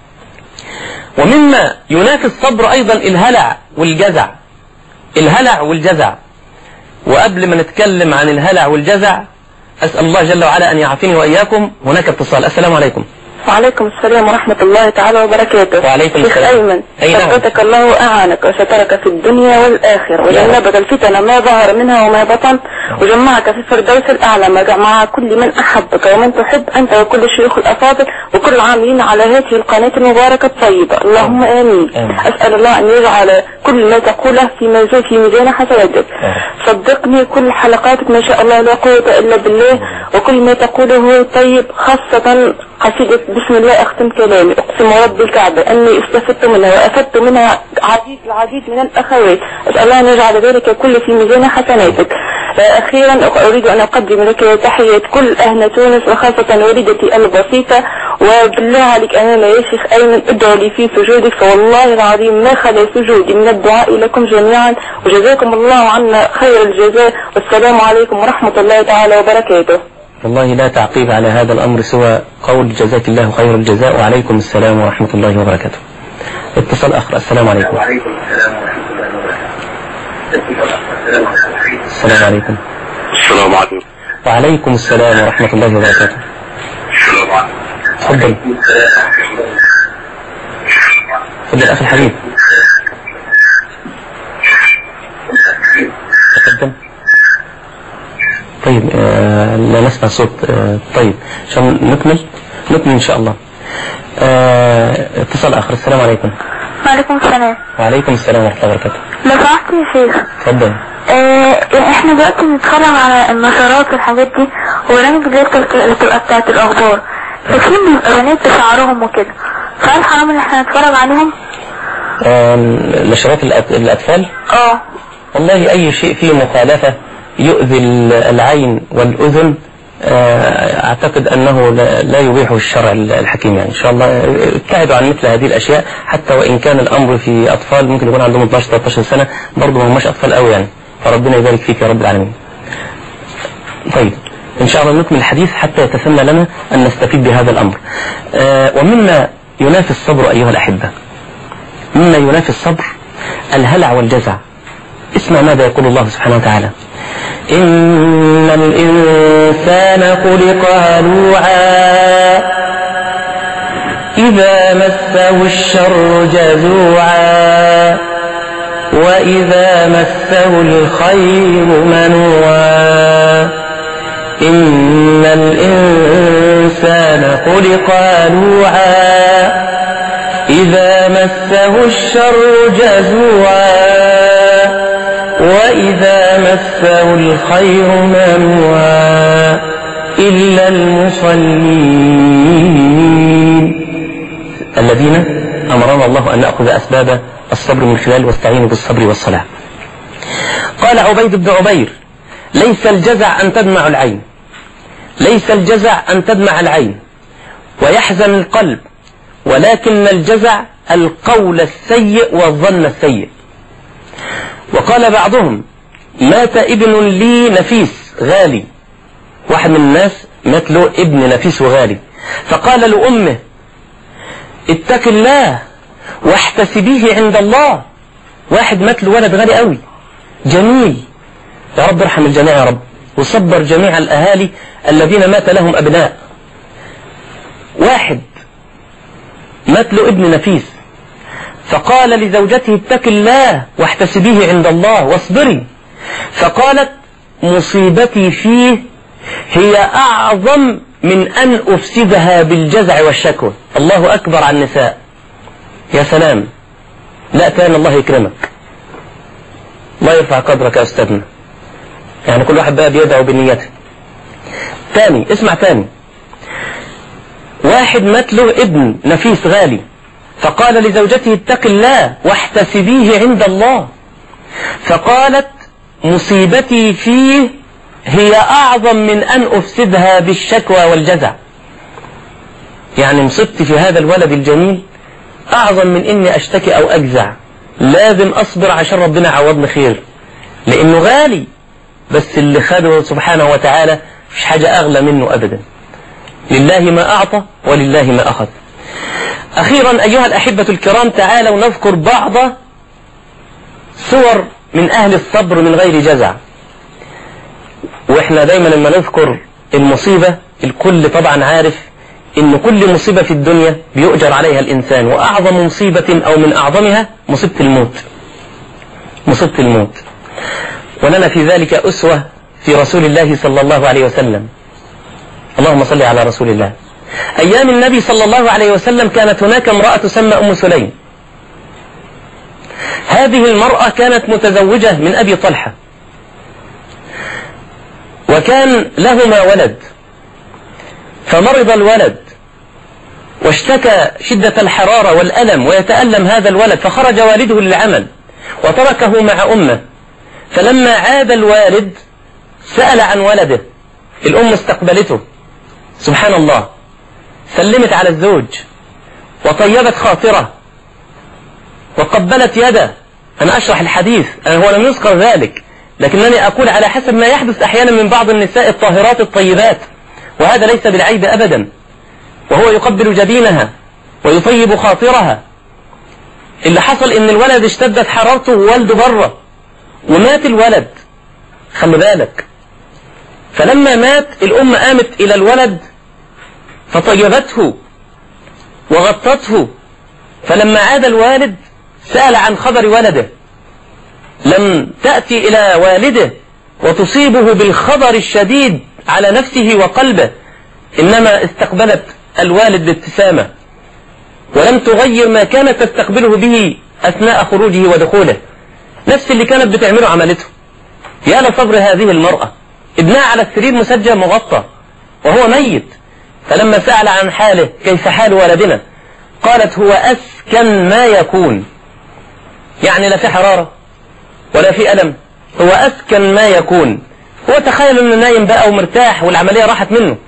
ومما ينافي الصبر أيضا الهلع والجزع. الهلع والجزع. وقبل ما نتكلم عن الهلع والجزع أسأل الله جل وعلا أن يعافيني وإياكم. هناك اتصال. السلام عليكم. وعليكم السلام ورحمة الله تعالى وبركاته. وعليكم شيخ السلام. أيمن، ثبتك الله أعانك وسترك في الدنيا والآخرة، وجنبك الفتن ما ظهر منها وما بطن، وجمعك في الفردوس الأعلى مع كل من أحبك ومن تحب أنت وكل الشيوخ الأفاضل وكل العاملين على هذه القناة المباركة الطيبة. اللهم آمين. أسأل الله أن يجعل كل ما تقوله في ميزان حسناتك. صدقني كل حلقاتك ما شاء الله لا قوة إلا بالله، وكل ما تقوله طيب، خاصة قصيدة بسم الله أختم كلامي. أقسم رب الكعبة أني استفدت منها وأفدت منها العديد من الأخوات. أسأل الله أن يجعل ذلك كل في ميزان حسناتك. أخيرا أريد أن أقدم لك تحية كل أهل تونس وخاصة والدتي البسيطة، وبالله عليك أنا يا شيخ أيمن ادعو لي في سجودك، فوالله العظيم ما خلى سجودي من الدعاء لكم جميعا، وجزاكم الله عنا خير الجزاء، والسلام عليكم ورحمة الله تعالى وبركاته. والله لا تعقيب على هذا الأمر سوى قول جزاك الله خير الجزاء، وعليكم السلام ورحمة الله وبركاته. اتصال آخر. السلام عليكم. وعليكم السلام ورحمة الله وبركاته. السلام عليكم. السلام عليكم. وعليكم السلام ورحمة الله وبركاته. السلام عليكم. تفضل. تفضل أخي الحبيب. تقدم. طيب لا نسمع صوت. طيب عشان نكمل إن شاء الله. اتصال آخر. السلام عليكم. وعليكم السلام. وعليكم السلام ورحمة الله وبركاته. لو سمحت يا شيخ. تفضل. احنا دلوقتي بنتفرج على النشرات والحاجات دي، وبرامج اللي بتبقى بتاعت الأخبار، فكين بيبقى بنات بشعرهم وكده، فهل حرام ان احنا نتفرج عليهم؟ نشرات الأطفال؟ والله أي شيء فيه مخالفة يؤذي العين والأذن أعتقد أنه لا يبيحه الشرع الحكيم. يعني إن شاء الله ابتعدوا عن مثل هذه الأشياء، حتى وإن كان الأمر في أطفال ممكن يكون عندهم 12-13 سنة برضو ما هماش أطفال قوي يعني، فربنا يبارك فيك يا رب العالمين. طيب إن شاء الله نكمل الحديث حتى يتسنى لنا أن نستفيد بهذا الأمر. ومما ينافي الصبر أيها الأحبة، مما ينافي الصبر الهلع والجزع. اسمع ماذا يقول الله سبحانه وتعالى: إن الإنسان خلق هلوعا إذا مسه الشر جزوعا وإذا مسه الخير منوعا. إن الإنسان خلق هلوعا إذا مسه الشر جزوعا وإذا مسه الخير منوعا إلا المصلين الذين أمرنا الله أن نأخذ أسباب الصبر من خلال واستعينوا بالصبر والصلاة. قال عبيد بن عبير: ليس الجزع أن تدمع العين، ليس الجزع أن تدمع العين ويحزن القلب، ولكن الجزع القول السيء والظن السيء. وقال بعضهم: مات ابن لي نفيس غالي، واحد من الناس مات له ابن نفيس وغالي، فقال لأمه: اتق الله واحتسبيه عند الله. واحد مات له ولد غالي قوي جميل، يا رب ارحم الجميع يا رب، وصبر جميع الأهالي الذين مات لهم أبناء. واحد مات له ابن نفيس، فقال لزوجته: اتق الله واحتسبيه عند الله واصبري. فقالت: مصيبتي فيه هي أعظم من أن أفسدها بالجزع والشكوى. الله أكبر على النساء. يا سلام، لا تاني الله يكرمك، الله يرفع قدرك يا أستاذنا. يعني كل واحد بقى بيدعو بنيته. تاني اسمع تاني. واحد مات له ابن نفيس غالي، فقال لزوجته: اتق الله واحتسبيه عند الله. فقالت: مصيبتي فيه هي أعظم من أن أفسدها بالشكوى والجزع. يعني مصبت في هذا الولد الجميل أعظم من إني أشتكي أو أجزع. لازم أصبر عشان ربنا عوضني خير، لأنه غالي، بس اللي خده سبحانه وتعالى مش حاجة أغلى منه أبدا. لله ما أعطى ولله ما أخذ. أخيرا أيها الأحبة الكرام، تعالوا نذكر بعض صور من أهل الصبر من غير جزع. وإحنا دايما لما نذكر المصيبة الكل طبعا عارف إن كل مصيبة في الدنيا بيؤجر عليها الإنسان، وأعظم مصيبة أو من أعظمها مصيبة الموت. مصيبة الموت، ولنا في ذلك أسوة في رسول الله صلى الله عليه وسلم. اللهم صل على رسول الله. أيام النبي صلى الله عليه وسلم كانت هناك امرأة تسمى أم سليم. هذه المرأة كانت متزوجة من أبي طلحة، وكان لهما ولد، فمرض الولد واشتكى شدة الحرارة والألم ويتألم هذا الولد، فخرج والده للعمل وتركه مع أمه. فلما عاد الوالد سأل عن ولده، الأم استقبلته سبحان الله، سلمت على الزوج وطيبت خاطره وقبلت يده. أنا أشرح الحديث، هو لم يذكر ذلك، لكنني أقول على حسب ما يحدث أحيانا من بعض النساء الطاهرات الطيبات، وهذا ليس بالعيب أبدا، وهو يقبل جبينها ويطيب خاطرها. اللي حصل إن الولد اشتدت حرارته ووالده بره ومات الولد، خلي بالك. فلما مات الأم قامت إلى الولد فطيبته وغطته. فلما عاد الوالد سأل عن خبر ولده، لم تأتي إلى والده وتصيبه بالخبر الشديد على نفسه وقلبه، إنما استقبلت الوالد بابتسامة ولم تغير ما كانت تستقبله به أثناء خروجه ودخوله. نفس اللي كانت بتعمله عملته. يا لصبر هذه المرأة، ابنها على السرير مسجل مغطى وهو ميت. فلما سأل عن حاله، كيف حال ولدنا، قالت هو أسكن ما يكون، يعني لا في حرارة ولا في ألم، هو أسكن ما يكون. هو تخيل أنه نايم بقى ومرتاح والعملية راحت منه.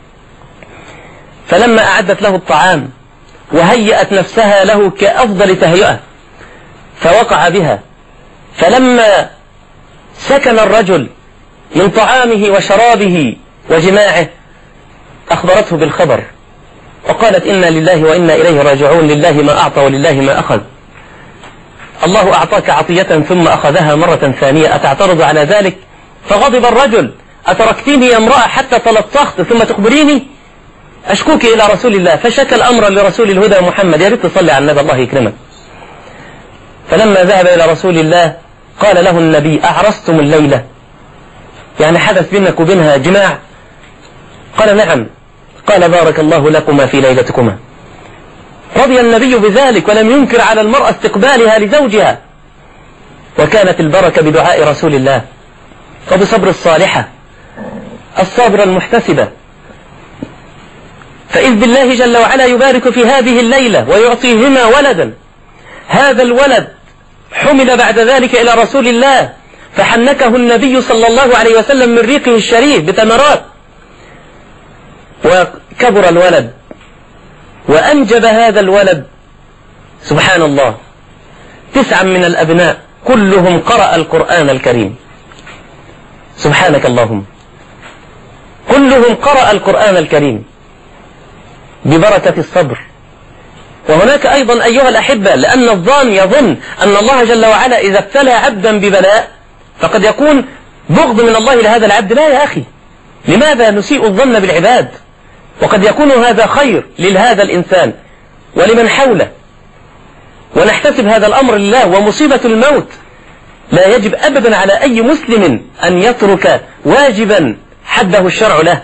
فلما أعدت له الطعام وهيأت نفسها له كأفضل تهيئة فوقع بها. فلما سكن الرجل من طعامه وشرابه وجماعه أخبرته بالخبر وقالت إنا لله وإنا إليه راجعون، لله ما أعطى ولله ما أخذ. الله أعطاك عطية ثم أخذها مرة ثانية، أتعترض على ذلك؟ فغضب الرجل، أتركتيني يا امرأة حتى تلطخت ثم تخبريني؟ أشكوك إلى رسول الله. فشكى الأمر لرسول الهدى محمد. يا ريت تصلي على النبي الله يكرمك. فلما ذهب إلى رسول الله قال له النبي أعرستم الليلة، يعني حدث بينك وبينها جماع؟ قال نعم. قال بارك الله لكما في ليلتكما. رضي النبي بذلك ولم ينكر على المرأة استقبالها لزوجها، وكانت البركة بدعاء رسول الله وبصبر الصالحة الصابرة المحتسبة. فإذ بالله جل وعلا يبارك في هذه الليلة ويعطيهما ولدا. هذا الولد حمل بعد ذلك إلى رسول الله فحنكه النبي صلى الله عليه وسلم من ريقه الشريف بتمرات، وكبر الولد وأنجب هذا الولد سبحان الله 9 من الأبناء كلهم قرأ القرآن الكريم. سبحانك اللهم، كلهم قرأ القرآن الكريم ببركة الصبر. وهناك أيضا أيها الأحبة، لأن الظان يظن أن الله جل وعلا إذا ابتلى عبدا ببلاء فقد يكون بغض من الله لهذا العبد. لا يا أخي، لماذا نسيء الظن بالعباد؟ وقد يكون هذا خير لهذا الإنسان ولمن حوله، ونحتسب هذا الأمر لله. ومصيبة الموت لا يجب أبدا على أي مسلم أن يترك واجبا حده الشرع له.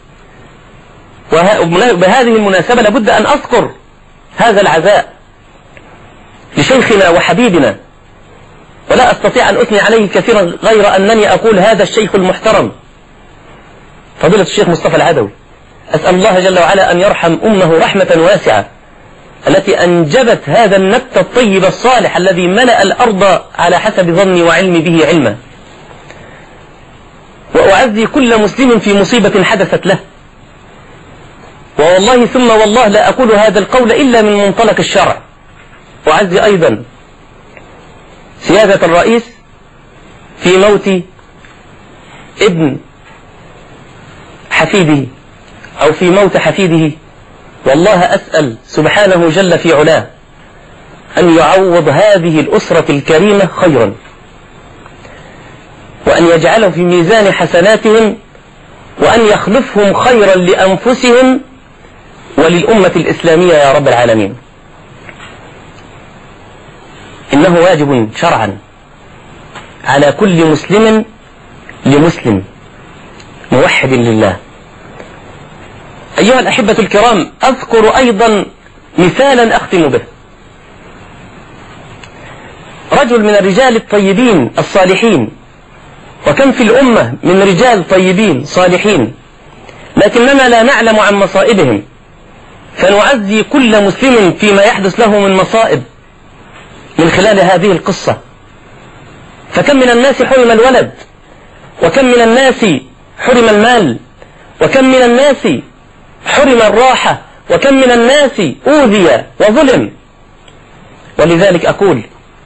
وبهذه المناسبة لابد أن أذكر هذا العزاء لشيخنا وحبيبنا، ولا أستطيع أن أثني عليه كثيرا غير أنني أقول هذا الشيخ المحترم فضيلة الشيخ مصطفى العدوي. أسأل الله جل وعلا أن يرحم أمه رحمة واسعة التي أنجبت هذا النبت الطيب الصالح الذي ملأ الأرض على حسب ظني وعلمي به علما. وأعزي كل مسلم في مصيبة حدثت له. والله ثم والله لا أقول هذا القول إلا من منطلق الشرع. أعزي أيضا سيادة الرئيس في موت ابن حفيده أو في موت حفيده. والله أسأل سبحانه جل في علاه أن يعوض هذه الأسرة الكريمة خيرا، وأن يجعله في ميزان حسناتهم، وأن يخلفهم خيرا لأنفسهم وللأمة الإسلامية يا رب العالمين. إنه واجب شرعا على كل مسلم لمسلم موحد لله. أيها الأحبة الكرام، أذكر أيضا مثالا أختم به. رجل من الرجال الطيبين الصالحين، وكم في الأمة من رجال طيبين صالحين لكننا لا نعلم عن مصائبهم، فنعزي كل مسلم فيما يحدث له من مصائب من خلال هذه القصة. فكم من الناس حرم الولد، وكم من الناس حرم المال، وكم من الناس حرم الراحة، وكم من الناس أوذي وظلم. ولذلك أقول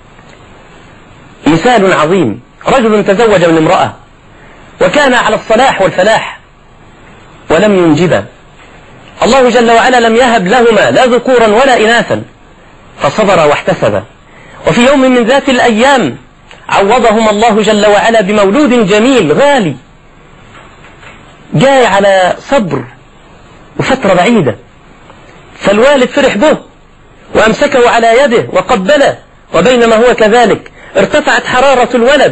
مثال عظيم. رجل تزوج من امرأة وكان على الصلاح والفلاح ولم ينجبا. الله جل وعلا لم يهب لهما لا ذكورا ولا إناثا، فصبر واحتسب. وفي يوم من ذات الأيام عوضهم الله جل وعلا بمولود جميل غالي جاي على صبر وفترة بعيدة. فالوالد فرح به وأمسكه على يده وقبله، وبينما هو كذلك ارتفعت حرارة الولد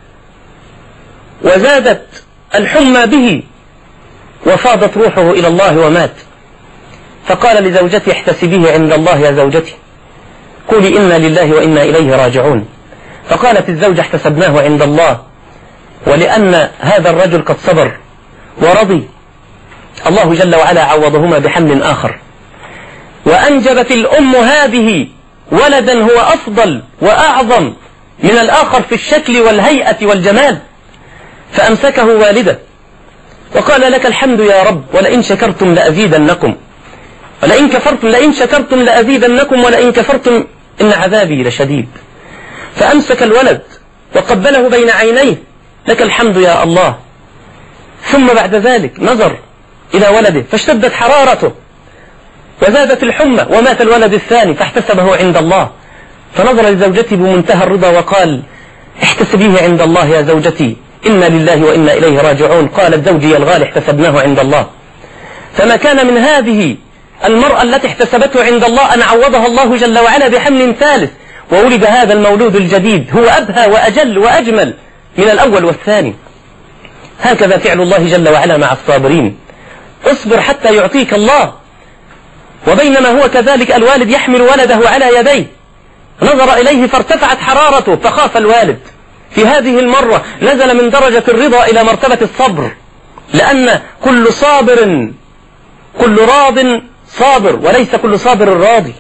وزادت الحمى به وفاضت روحه إلى الله ومات. فقال لزوجته احتسبيه عند الله يا زوجتي، قولي إنا لله وإنا إليه راجعون. فقالت الزوجة احتسبناه عند الله، ولأن هذا الرجل قد صبر ورضي الله جل وعلا عوضهما بحمل آخر. وأنجبت الأم هذه ولدا هو أفضل وأعظم من الآخر في الشكل والهيئة والجمال. فأمسكه والده وقال لك الحمد يا رب، ولئن شكرتم لأزيدنكم، ولئن كفرتم لئن شكرتم لأزيدنكم، ولئن كفرتم إن عذابي لشديد. فأمسك الولد وقبله بين عينيه، لك الحمد يا الله. ثم بعد ذلك نظر إلى ولده فاشتدت حرارته وزادت الحمى ومات الولد الثاني، فاحتسبه عند الله. فنظر لزوجته بمنتهى الرضا وقال احتسبيه عند الله يا زوجتي، إنا لله وإنا إليه راجعون. قالت زوجي الغالي احتسبناه عند الله. فما كان من هذه المرأة التي احتسبته عند الله أن عوضها الله جل وعلا بحمل ثالث، وولد هذا المولود الجديد هو أبهى وأجل وأجمل من الأول والثاني. هكذا فعل الله جل وعلا مع الصابرين. اصبر حتى يعطيك الله. وبينما هو كذلك الوالد يحمل ولده على يديه، نظر إليه فارتفعت حرارته فخاف الوالد. في هذه المرة نزل من درجة الرضا إلى مرتبة الصبر، لأن كل صابر كل راض صابر وليس كل صابر راضي.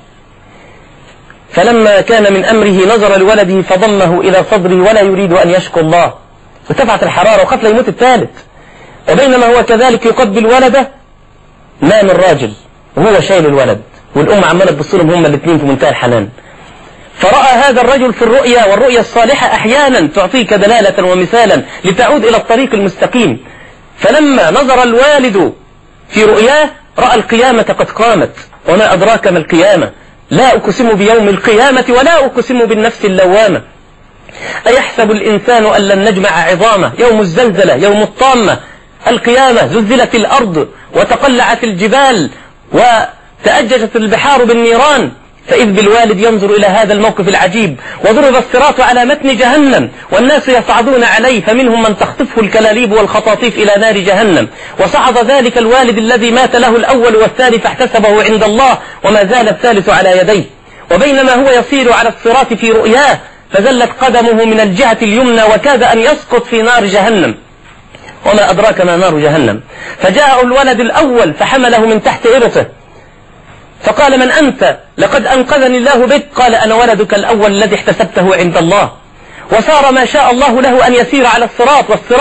فلما كان من أمره نظر لولده فضمه إلى صدره ولا يريد أن يشكو الله، ارتفعت الحرارة وخاف لا يموت الثالث. وبينما هو كذلك يقبل ولده نام الراجل وهو شايل الولد، والأم عمالة تبصلهم هما الاثنين في منتهى الحنان. فرأى هذا الرجل في الرؤيا، والرؤيا الصالحة أحيانا تعطيك دلالة ومثالا لتعود إلى الطريق المستقيم. فلما نظر الوالد في رؤياه رأى القيامة قد قامت. وما أدراك ما القيامة؟ لا أقسم بيوم القيامة ولا أقسم بالنفس اللوامة. أيحسب الإنسان أن لن نجمع عظامه؟ يوم الزلزلة، يوم الطامة، القيامة. زلزلت الأرض وتقلعت الجبال وتأججت البحار بالنيران. فإذ بالوالد ينظر إلى هذا الموقف العجيب. وضرب الصراط على متن جهنم والناس يصعدون عليه، فمنهم من تخطفه الكلاليب والخطاطيف إلى نار جهنم. وصعد ذلك الوالد الذي مات له الأول والثاني فاحتسبه عند الله، وما زال الثالث على يديه. وبينما هو يسير على الصراط في رؤياه فزلت قدمه من الجهة اليمنى وكاد أن يسقط في نار جهنم. وما أدراك ما نار جهنم. فجاء الولد الأول فحمله من تحت إرثه فقال من أنت؟ لقد أنقذني الله بك. قال أنا ولدك الأول الذي احتسبته عند الله. وصار ما شاء الله له أن يسير على الصراط، والصراط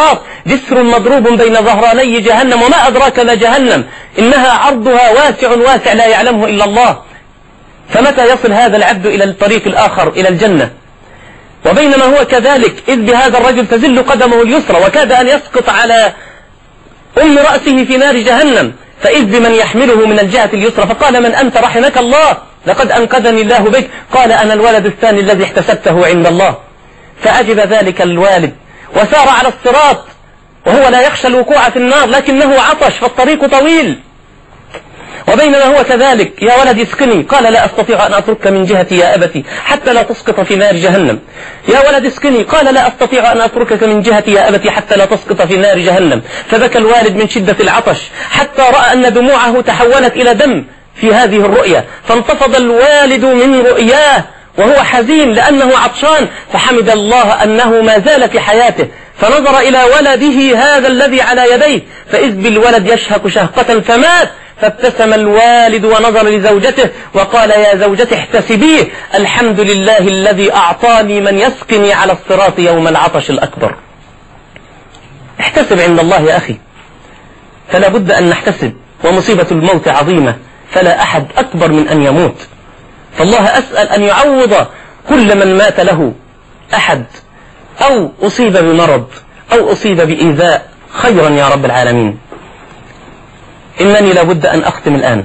جسر مضروب بين ظهراني جهنم، وما أدراك ما جهنم، إنها عرضها واسع لا يعلمه إلا الله. فمتى يصل هذا العبد إلى الطريق الآخر إلى الجنة؟ وبينما هو كذلك إذ بهذا الرجل تزل قدمه اليسرى وكاد أن يسقط على رأسه في نار جهنم، فإذ بمن يحمله من الجهة اليسرى فقال: من أنت؟ رحمك الله، لقد أنقذني الله بك. قال: أنا الولد الثاني الذي احتسبته عند الله. فأجب ذلك الوالد وسار على الصراط وهو لا يخشى الوقوع في النار، لكنه عطش فالطريق طويل. وبينما هو كذلك: يا ولد اسقني. قال: لا أستطيع أن أتركك من جهتي يا أبتي حتى لا تسقط في نار جهنم. يا ولد اسقني. قال: لا أستطيع أن أتركك من جهتي يا أبتي حتى لا تسقط في نار جهنم. فبكى الوالد من شدة العطش حتى رأى أن دموعه تحولت إلى دم في هذه الرؤيا، فانتفض الوالد من رؤياه وهو حزين لأنه عطشان، فحمد الله أنه ما زال في حياته، فنظر إلى ولده هذا الذي على يديه، فإذ بالولد يشهق شهقة فمات. فابتسم الوالد ونظر لزوجته وقال: يا زوجتي احتسبيه، الحمد لله الذي أعطاني من يسقني على الصراط يوم العطش الأكبر. احتسب عند الله يا أخي، فلا بد أن نحتسب، ومصيبة الموت عظيمة، فلا أحد أكبر من أن يموت. فالله أسأل أن يعوض كل من مات له أحد أو أصيب بمرض أو أصيب بإيذاء خيرا يا رب العالمين. إنني لابد أن أختم الآن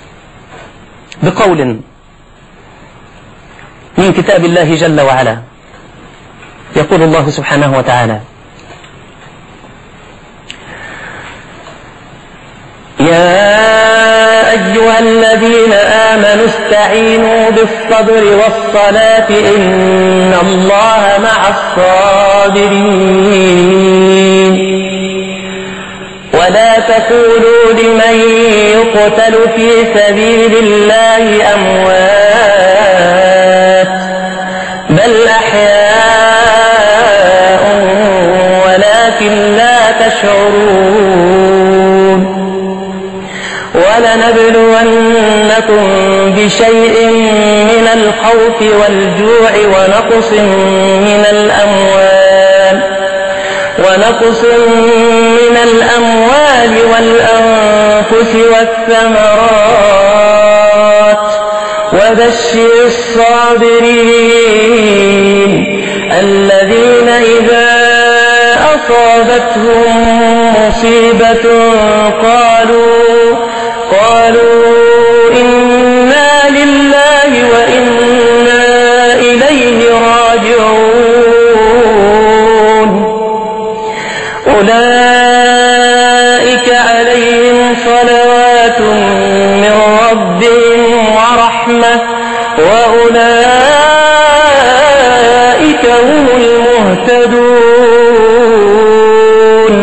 بقول من كتاب الله جل وعلا. يقول الله سبحانه وتعالى: يا أيها الذين آمنوا استعينوا بالصبر والصلاة إن الله مع الصابرين. ولا تقولوا لمن يقتل في سبيل الله أموات بل أحياء ولكن لا تشعرون. ولنبلونكم بشيء من الخوف والجوع ونقص من الأموال والأنفس والثمرات وبشر الصابرين الذين إذا أصابتهم مصيبة قالوا إنا لله وإنا إليه راجعون. أولئك عليهم صلوات من ربهم ورحمة وأولئك هم المهتدون.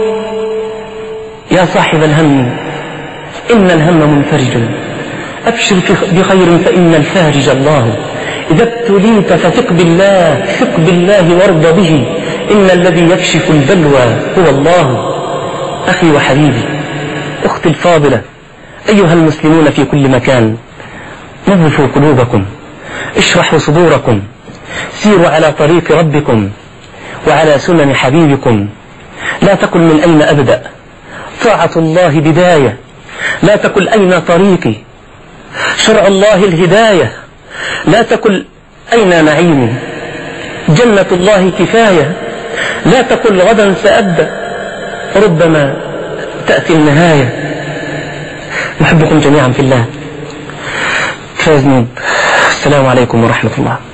يا صاحب الهم إن الهم منفرج، أبشر بخير فإن الفارج الله. إذا ابتليت فثق بالله وارض به، إن الذي يكشف البلوى هو الله. أخي وحبيبي، أختي الفاضلة، أيها المسلمون في كل مكان، نظفوا قلوبكم، اشرحوا صدوركم، سيروا على طريق ربكم وعلى سنن حبيبكم. لا تقل من أين أبدأ، طاعة الله بداية. لا تقل أين طريقي، شرع الله الهداية. لا تقل أين نعيمي، جنة الله كفاية. لا تقل غدا سأبدأ، ربما تأتي النهاية. نحبكم جميعا في الله. فاز نوب. السلام عليكم ورحمة الله.